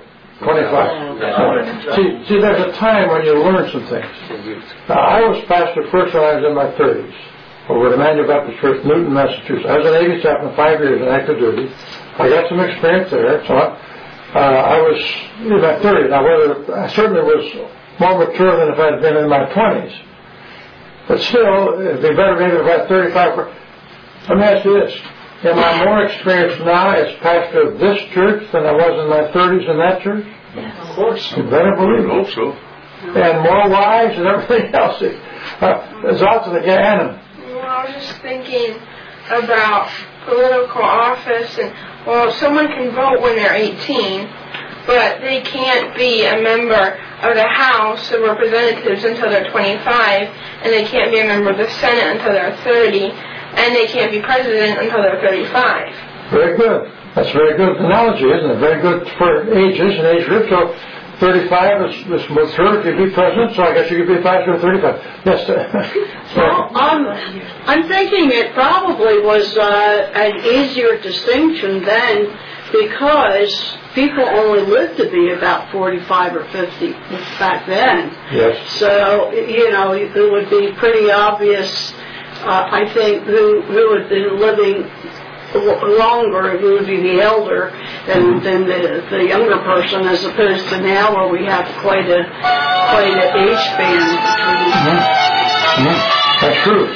twenty-five. See, see, there's a time when you learn some things. Now, I was pastor first when I was in my thirties over at Emmanuel Baptist Church, Newton, Massachusetts. I was an Navy chaplain five years in active duty. I got some experience there, so I, uh, I was in my thirties. Now, whether I certainly was more mature than if I had been in my twenties. But still, it'd be better maybe if I had thirty-five. Let me ask you this. Am I more experienced now as pastor of this church than I was in my thirties in that church? Yes. Of course. You better believe it. I hope so. And more wives and everything else. Uh, there's lots of the Anna. Well, I was just thinking about political office, and well, someone can vote when they're eighteen, but they can't be a member of the House of Representatives until they're twenty-five, and they can't be a member of the Senate until they're thirty, and they can't be president until they're thirty-five. Very good. That's a very good analogy, isn't it? Very good for ages and age groups. So thirty-five is, is mature if you be president, so I guess you could be pastor at thirty-five. Yes. Well, um, I'm thinking it probably was uh, an easier distinction then, because people only lived to be about forty-five or fifty back then. Yes. So, you know, it would be pretty obvious, uh, I think, who, who had been living longer, who would be the elder than, than the, the younger person, as opposed to now where we have quite a quite an age span between. Mm-hmm. Mm-hmm. That's true.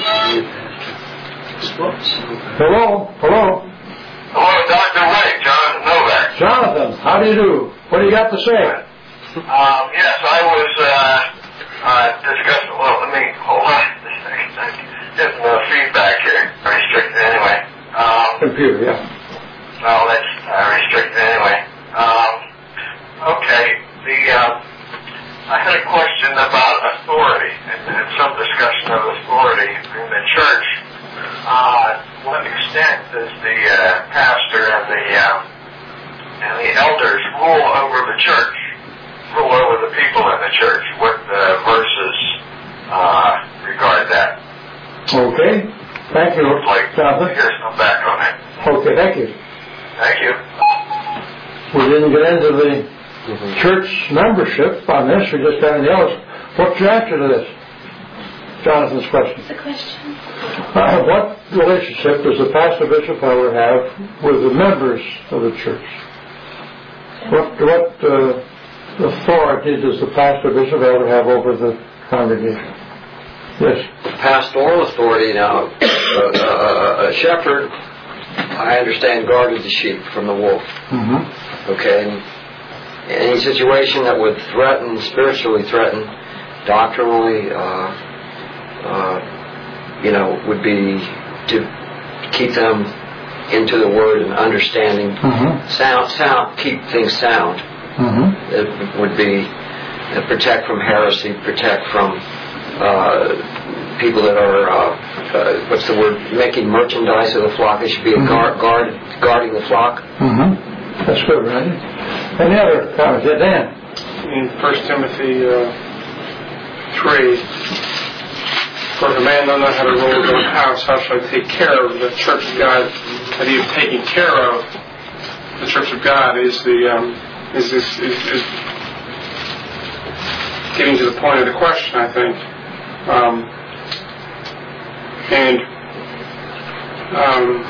Hello, hello. Hello, Doctor Ray, Jonathan Novak. Jonathan, how do you do? What do you got to say? Um, yes, I was uh, uh, discussing. Well, let me hold on. Getting uh, feedback here. Restricted anyway. Um, Computer, yeah. Well, that's uh, restricted anyway. Um, okay, the uh, I had a question about authority and, and some discussion of authority in the church. Uh, to what extent does the uh, pastor and the um, and the elders rule over the church, rule over the people in the church? What uh, verses uh, regard that? Okay. Thank you, like, Jonathan. Here's some back on it. Okay, thank you. Thank you. We didn't get into the church membership on this. We just got into the others. What's your answer to this? Jonathan's question. What's the question? Uh, what relationship does the pastor, bishop, elder have with the members of the church? What what uh, authority does the pastor bishop elder have over the congregation? Yes. Pastoral authority now. Uh, uh, a shepherd, I understand, guarded the sheep from the wolf. Mm-hmm. Okay. And any situation that would threaten, spiritually threaten, doctrinally, uh, uh, you know, would be to keep them into the Word and understanding, mm-hmm. sound, sound, keep things sound. Mm-hmm. It would be uh, protect from heresy, protect from uh, people that are, uh, uh, what's the word, making merchandise of the flock. They should be a guard, guard guarding the flock. Mm-hmm. That's good, right? Any other comments? Yeah, Dan? In First Timothy uh, three, for if a man does not have a rule of his own house, how shall I take care of the church of God? That he is taking care of the church of God is the um, is this is, is getting to the point of the question, I think. Um, and um,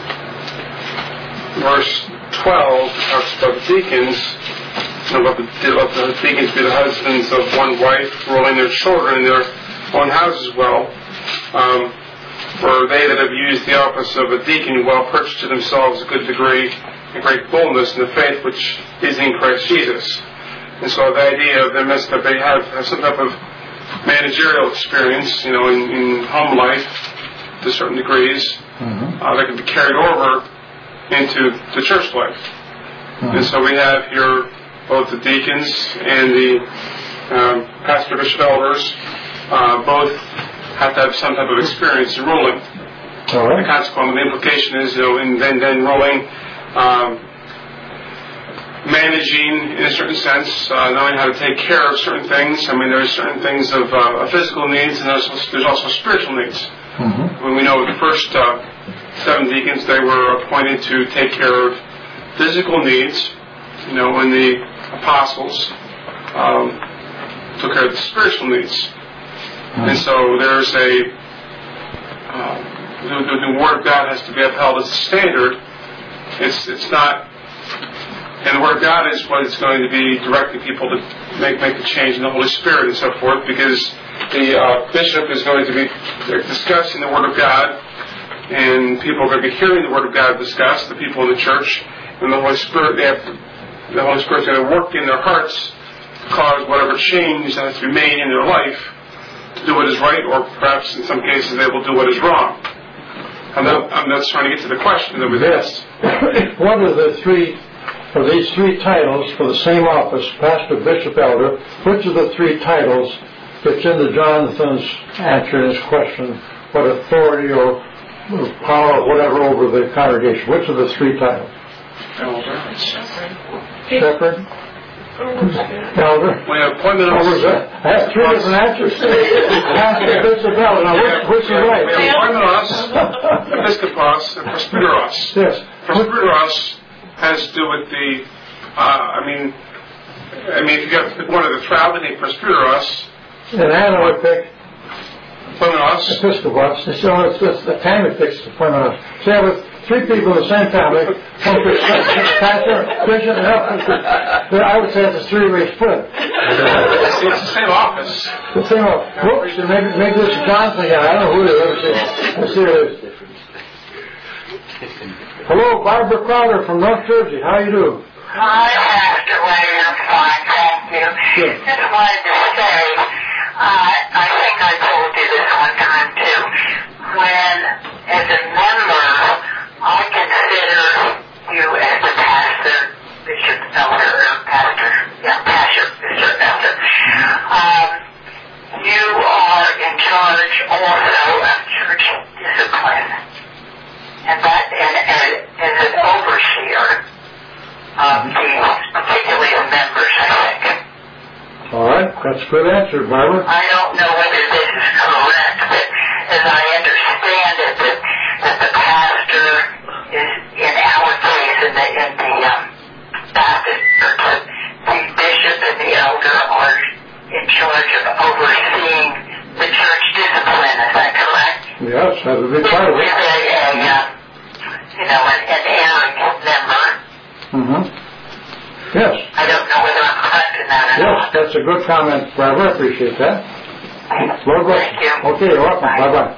verse twelve talks about deacons. Let the, let the deacons be the husbands of one wife, ruling their children in their own houses well. Um, for they that have used the office of a deacon well purchased to themselves a good degree and great boldness in the faith which is in Christ Jesus. And so the idea of them is that they have, have some type of managerial experience, you know, in, in home life to certain degrees, mm-hmm. uh, that can be carried over into the church life. Mm-hmm. And so we have here both the deacons and the um, pastor, bishop, elders, uh, both have to have some type of experience in ruling. All right. The consequence, the implication is, you know, in then then ruling, um, managing in a certain sense, uh, knowing how to take care of certain things. I mean, there's certain things of uh, physical needs, and there's also, there's also spiritual needs. Mm-hmm. When we know the first uh, seven deacons, they were appointed to take care of physical needs. You know, when the apostles um, took care of the spiritual needs. Mm-hmm. And so there's a uh, the, the, the Word of God has to be upheld as a standard. It's it's not, and the Word of God is what is going to be directing people to make make the change in the Holy Spirit and so forth, because the uh, bishop is going to be discussing the Word of God, and people are going to be hearing the Word of God discussed, the people in the church, and the Holy Spirit, they have to, the Holy Spirit is going to work in their hearts to cause whatever change that has to be made in their life to do what is right, or perhaps in some cases they will do what is wrong. I'm not, I'm not trying to get to the question that was asked. What are the three, for these three titles for the same office, pastor, bishop, elder, which of the three titles fits into Jonathan's answer in his question? What authority or, or power or whatever over the congregation? Which of the three titles? Elder. Shepherd? Elder? We have appointment of... I have three different answers. Pastor, bishop, elder. Now, which, which is right? We have appointment episcopos, and presbyteros. Yes. Presbyteros has to do with the, uh, I mean, I mean, if you got one of the three, I would think presbyteros. And Anna would pick Episcopos. Episcopos. So it's just the family picks Episcopos. So you have three people in the same family, pastor, bishop, and episcopos. I would say it's a three-way split. It's the same office. The same office. Whoops, maybe, maybe this is Johnson again. I don't know who it is. Let's see who it is. Hello, Barbara Crowder from North Jersey. How you do? Hi, Pastor Wayne. I'm fine, thank you. Sure. Just wanted to say, uh, I think I told you this one time too. When, as a member, I consider you as the pastor, bishop, elder, or pastor, yeah, pastor, bishop, elder. Um, you are in charge also of church discipline, and that, and, and as an overseer of the, particularly the members, I think. All right, that's a good answer, Barbara. I don't know whether this is correct, but as I understand it, that, that the pastor is, in our case, in the, in the um, Baptist church, the bishop and the elder are in charge of overseeing the church discipline. Is that correct? Yes, that's a big part of it. With a, a uh, you know, an, an erring member. Mm-hmm. Yes. I don't know whether I'm correct in that or Yes, not. that's a good comment, Barbara. I appreciate that. Lord bless Thank you. Okay, you're welcome. Bye bye.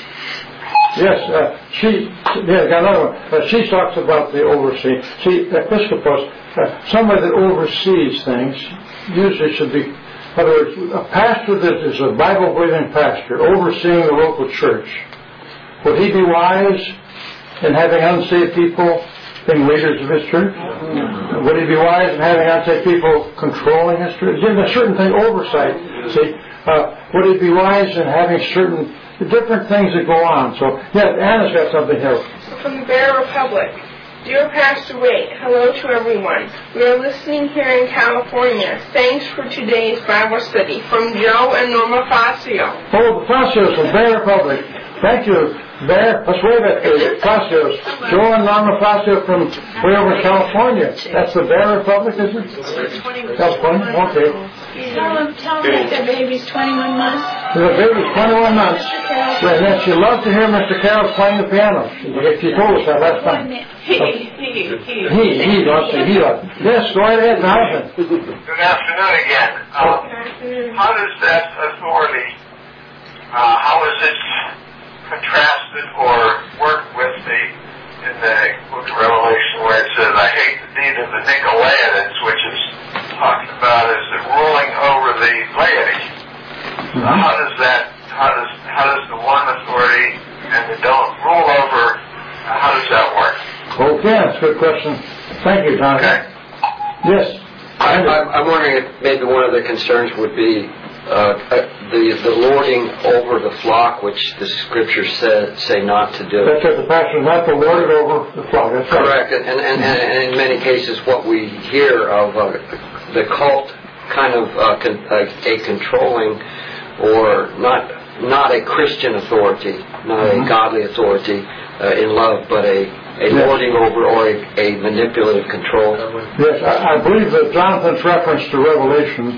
Yes, uh, she, yeah, got another one. Uh, she talks about the overseeing. See, episcopos, uh, somebody that oversees things, usually should be, in other words, a pastor that is a Bible-believing pastor overseeing the local church. Would he be wise in having unsaved people being leaders of his church? Would he be wise in having unsaved people controlling his church? There's a certain thing, oversight, see. Uh, would he be wise in having certain different things that go on? So, yeah, Anna's got something here. From the Bear Republic. Dear Pastor Wade, hello to everyone. We are listening here in California. Thanks for today's Bible study. From Joe and Norma Facio. Oh, the Facios from Bear Republic. Thank you, Bear. Let's wave at the Facios. Joe and Norma Facio from way over in California. That's the Bear Republic, isn't it? California? Okay. Tell them, tell them that their baby's twenty-one months. The baby's twenty-one months. And then she loved to hear Mister Carroll playing the piano. She, she told us that last time. He, he, he. He, he, don't say he. Yes, go right ahead, Jonathan. Good afternoon again. Um, how does that authority, uh, how is it contrasted or worked with the, in the book of Revelation where it says, I hate the deed of the Nicolaitans, which is talking about as the ruling over the laity. Mm-hmm. Uh, how does that, how does, how does the one authority and the don't rule over, uh, how does that work? Okay, that's a good question. Thank you, Jonathan. Okay. Yes. I, I'm, I'm wondering if maybe one of the concerns would be uh, the the lording over the flock, which the scriptures say, say not to do. That's right, the pastor is not to lord it over the flock. That's right. Correct, and, and, and, and in many cases what we hear of uh, the cult kind of uh, con- a, a controlling or not not a Christian authority, not mm-hmm. a godly authority uh, in love, but a a yes. lording over or a, a manipulative control. Yes, I, I believe that Jonathan's reference to Revelation,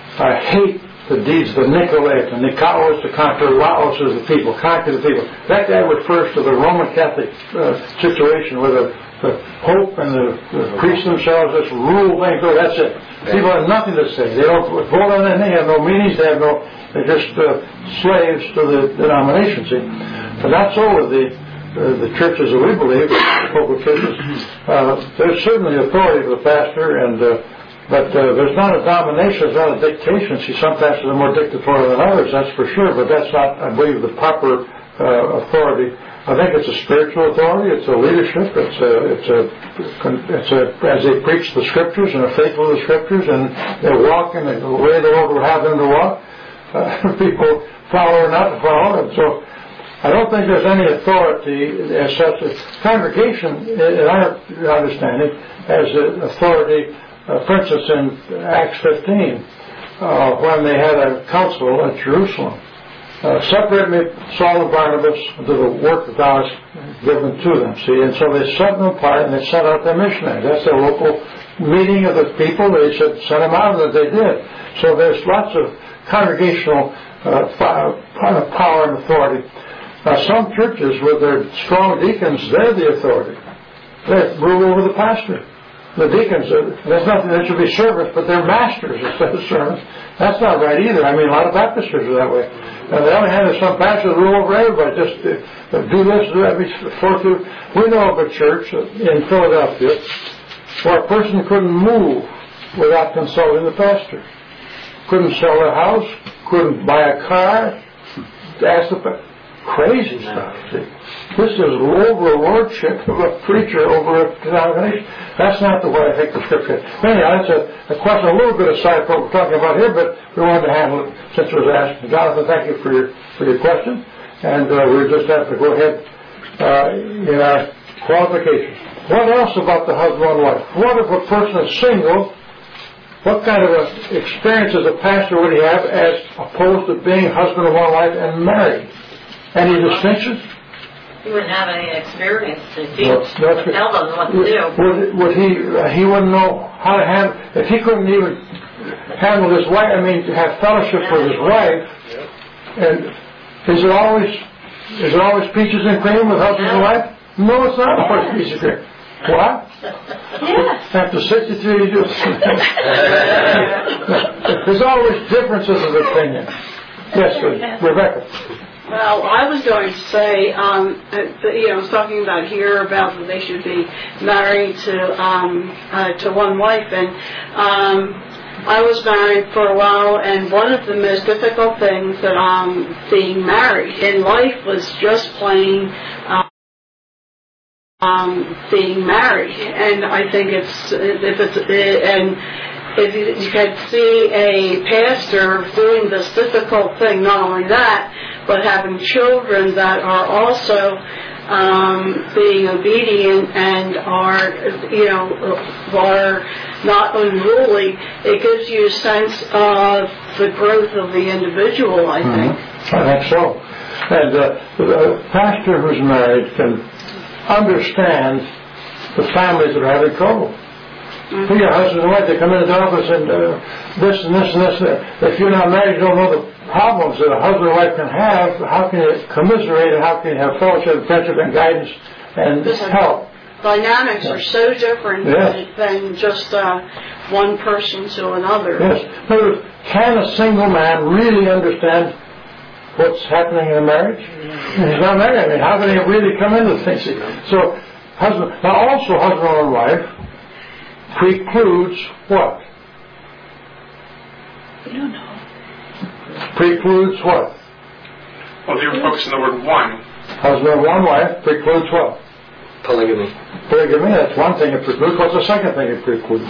I hate the deeds of the Nicolaitans. Nikaos to conquer, Laos is the people, conquer the people. That guy refers to the Roman Catholic uh, situation where the, the Pope and the, the priests themselves just rule things. That's it. People have nothing to say. They don't vote on anything. They have no meetings. They have no. They're just uh, slaves to the denomination. See, but not so with the. Uh, the churches that we believe, local churches, uh, there's certainly authority of the pastor, and uh, but uh, there's not a domination, there's not a dictation. See, some pastors are more dictatorial than others, that's for sure, but that's not, I believe, the proper uh, authority. I think it's a spiritual authority, it's a leadership, it's a, it's a, it's a, as they preach the scriptures and are faithful to the scriptures, and they walk in the way the Lord will have them to walk. Uh, people follow or not follow, and so I don't think there's any authority as such. A congregation, in our understanding, has authority, uh, for instance, in Acts fifteen, uh, when they had a council at Jerusalem. Uh, separate me, Saul and Barnabas, to the work that thou hast given to them. See, and so they set them apart and they sent out their missionaries. That's their local meeting of the people. They said, send them out, and they did. So there's lots of congregational uh, power and authority. Now, some churches with their strong deacons, they're the authority. They rule over the pastor. The deacons, there's nothing, there should be service, but they're masters instead of servants. That's not right either. I mean, a lot of Baptist churches are that way. On the other hand, there's some pastors that rule over everybody. Just uh, do this, do that, be forth through. We know of a church in Philadelphia where a person couldn't move without consulting the pastor. Couldn't sell their house, couldn't buy a car, ask the pastor. Crazy stuff. See? This is over a lordship of a preacher over a denomination. That's not the way I think the scripture is. Anyhow, that's a, a question, a little bit aside from what we're talking about here, but we wanted to handle it since it was asked. Jonathan, thank you for your for your question. And uh, we just have to go ahead uh, in our qualifications. What else about the husband and wife? What if a person is single? What kind of a experience as a pastor would he have as opposed to being husband of one wife and married? Any distinctions? He wouldn't have any experience to teach, no, no, tell them what to do. Would, would he, uh, he wouldn't know how to handle, if he couldn't even handle his wife, I mean, to have fellowship with his wife, and is it always, is it always peaches and cream with husband and wife? No, it's not always peaches and cream. What? Yes. After sixty-three, you do. There's always differences of opinion. Yes, Rebecca. Well, I was going to say, um, that, you know, I was talking about here about that they should be married to um, uh, to one wife, and um, I was married for a while, and one of the most difficult things that um, being married in life was just plain um, um, being married, and I think it's if it's and. If you, you could see a pastor doing this difficult thing, not only that, but having children that are also um, being obedient and are, you know, are not unruly, it gives you a sense of the growth of the individual, I think. Mm-hmm. I think so. And uh, a pastor who's married can understand the families that are having trouble. Mm-hmm. Your husband and wife, they come into the office and uh, this and this and this. Uh, if you're not married, you don't know the problems that a husband and wife can have. How can you commiserate and how can you have fellowship, friendship, and guidance and this help? Dynamics are so different yes. than just uh, one person to another. Yes. But can a single man really understand what's happening in a marriage? He's not married. I mean, how can he really come into things? So, husband, now also husband and wife precludes what? We don't know. Precludes what? Well, if you're focusing on the word one. Husband and one wife precludes what? Polygamy. Polygamy, that's one thing it precludes. What's the second thing it precludes?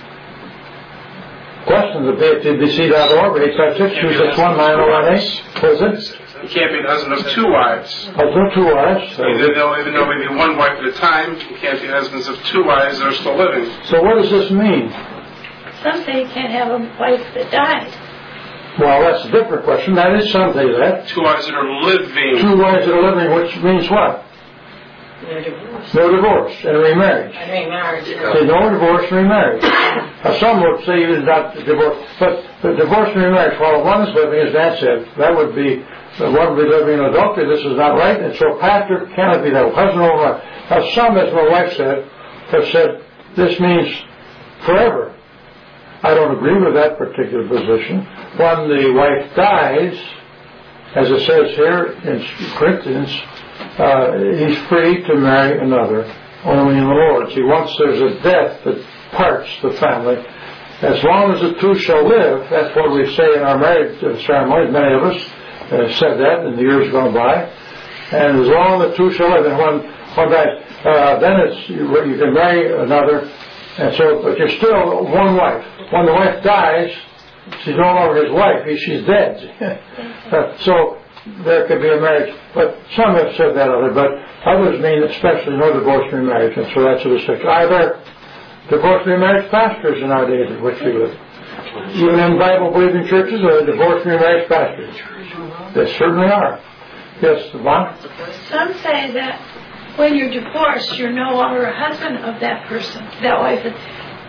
Questions at B F T B C dot org, eight five six, two six one, nine oh one eight. What is it? You can't be the husband of two wives. Husband of two wives. Even though, even though maybe one wife at a time, you can't be husbands of two wives that are still living. So what does this mean? Some say you can't have a wife that died. Well, that's a different question. That is some say that. Two wives that are living. Two wives that are living, which means what? No divorce. No divorce and remarriage. And remarriage. Say no divorce and remarriage. Now, some would say it's not divorce, but the divorce and remarriage, while one is living, as Dan said, that would be the one would be living in adultery. This is not right, and so pastor cannot be that husband or wife. Now, some, as my wife said, have said this means forever. I don't agree with that particular position. When the wife dies, as it says here in Corinthians, uh, he's free to marry another, only in the Lord. See, once there's a death that parts the family, as long as the two shall live, that's what we say in our marriage ceremonies. Many of us uh, said that in the years gone by. And as long as the two shall live, and when one dies, uh, then it's you, you can marry another. And so, but you're still one wife. When the wife dies, she's no longer his wife. She's dead. uh, so there could be a marriage. But some have said that other, but others mean especially no divorce and remarriage. And so that's a restriction. Are there divorce and remarriage pastors in our days in which we live? Even in Bible-believing churches, are there divorce and remarriage pastors? There certainly are. Yes, Yvonne? Some say that when you're divorced, you're no longer a husband of that person. That wife is,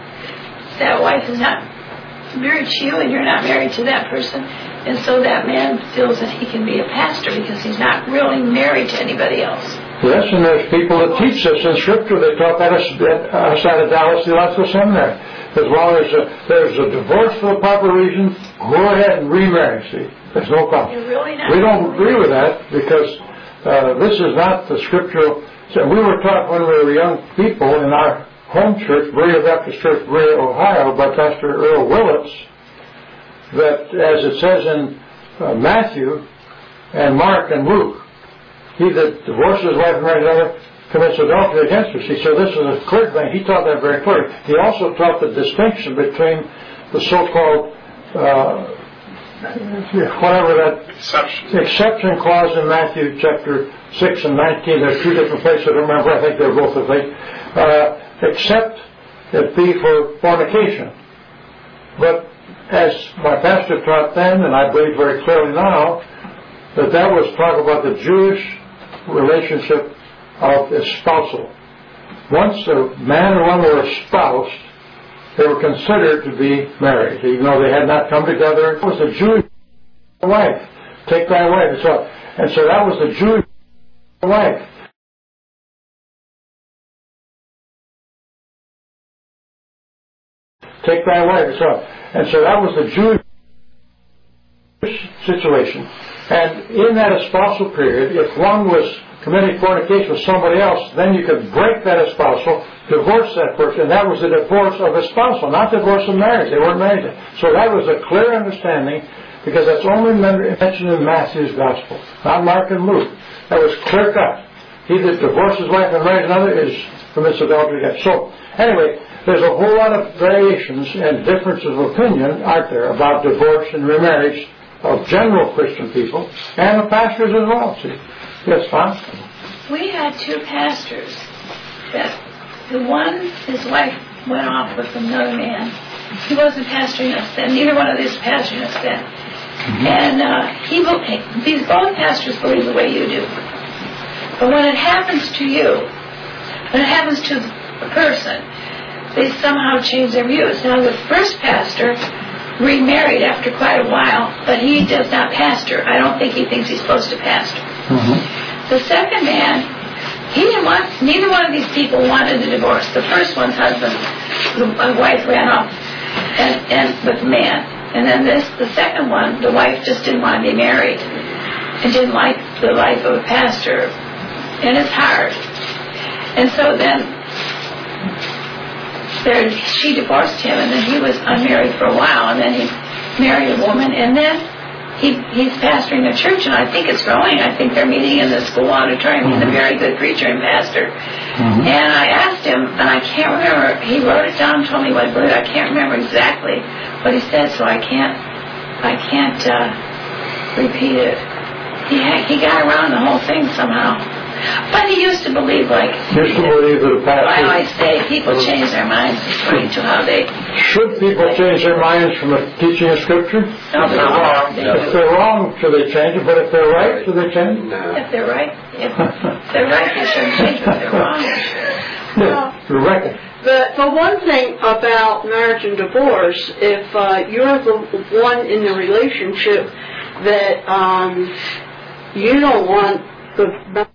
that wife is not married to you, and you're not married to that person. And so that man feels that he can be a pastor because he's not really married to anybody else. Yes, and there's people that teach this in Scripture. They taught that outside of Dallas Theological Seminary. As long as a, there's a divorce for the proper reason, go ahead and remarry. See, there's no problem. You're really not we don't agree with that because uh, this is not the scriptural. So we were taught when we were young people in our home church, Berea Baptist Church, Berea, Ohio, by Pastor Earl Willits, that as it says in uh, Matthew and Mark and Luke, he that divorces his wife and marries another commits adultery against her. See, so this is a clear thing. He taught that very clearly. He also taught the distinction between the so-called uh, whatever that exception. exception clause in Matthew chapter six and nineteen. There are two different places. I don't remember. I think they're both the thing. Uh, except it be for fornication. But as my pastor taught then, and I believe very clearly now, that that was talk about the Jewish relationship of espousal. Once a man and woman were espoused, they were considered to be married, even though they had not come together. It was the Jewish wife. Take thy wife. And so, and so that was the Jewish wife. take thy wife. So, and so that was the Jewish situation. And in that espousal period, if one was committing fornication with somebody else, then you could break that espousal, divorce that person, and that was the divorce of espousal, not divorce of marriage. They weren't married yet. So that was a clear understanding, because that's only mentioned in Matthew's Gospel, not Mark and Luke. That was clear cut. He that divorces his wife and marries another is commits adultery again. So, anyway, there's a whole lot of variations and differences of opinion, aren't there, about divorce and remarriage of general Christian people, and the pastors as well, see. Yes, Tom? We had two pastors that the one, his wife went off with another man. He wasn't pastoring us then. Neither one of these pastoring us then. Mm-hmm. And uh, he, these both pastors believe the way you do. But when it happens to you, when it happens to a person, they somehow change their views. Now, the first pastor remarried after quite a while, but he does not pastor. I don't think he thinks he's supposed to pastor. Mm-hmm. The second man, he didn't want, neither one of these people wanted a divorce. The first one's husband, the wife ran off and, and with the man. And then this, the second one, the wife just didn't want to be married and didn't like the life of a pastor. And it's hard. And so then there, she divorced him, and then he was unmarried for a while, and then he married a woman, and then he, he's pastoring a church, and I think it's growing. I think they're meeting in the school auditorium. He's a very good preacher and pastor. Mm-hmm. And I asked him, and I can't remember, he wrote it down, told me what I believed. I can't remember exactly what he said, so I can't, I can't uh, repeat it. He, had, he got around the whole thing somehow. But he used to believe, like, used to believe that a pastor. I always say people change their minds according to how they. Should people change their minds from the teaching of Scripture? No, they're wrong. They if they're wrong, should they change it? But if they're right, should they change it? No. If they're right, if they're right, they shouldn't change it. If they're wrong, they should. Yeah, you reckon. The, the one thing about marriage and divorce, if uh, you're the one in the relationship that um, you don't want the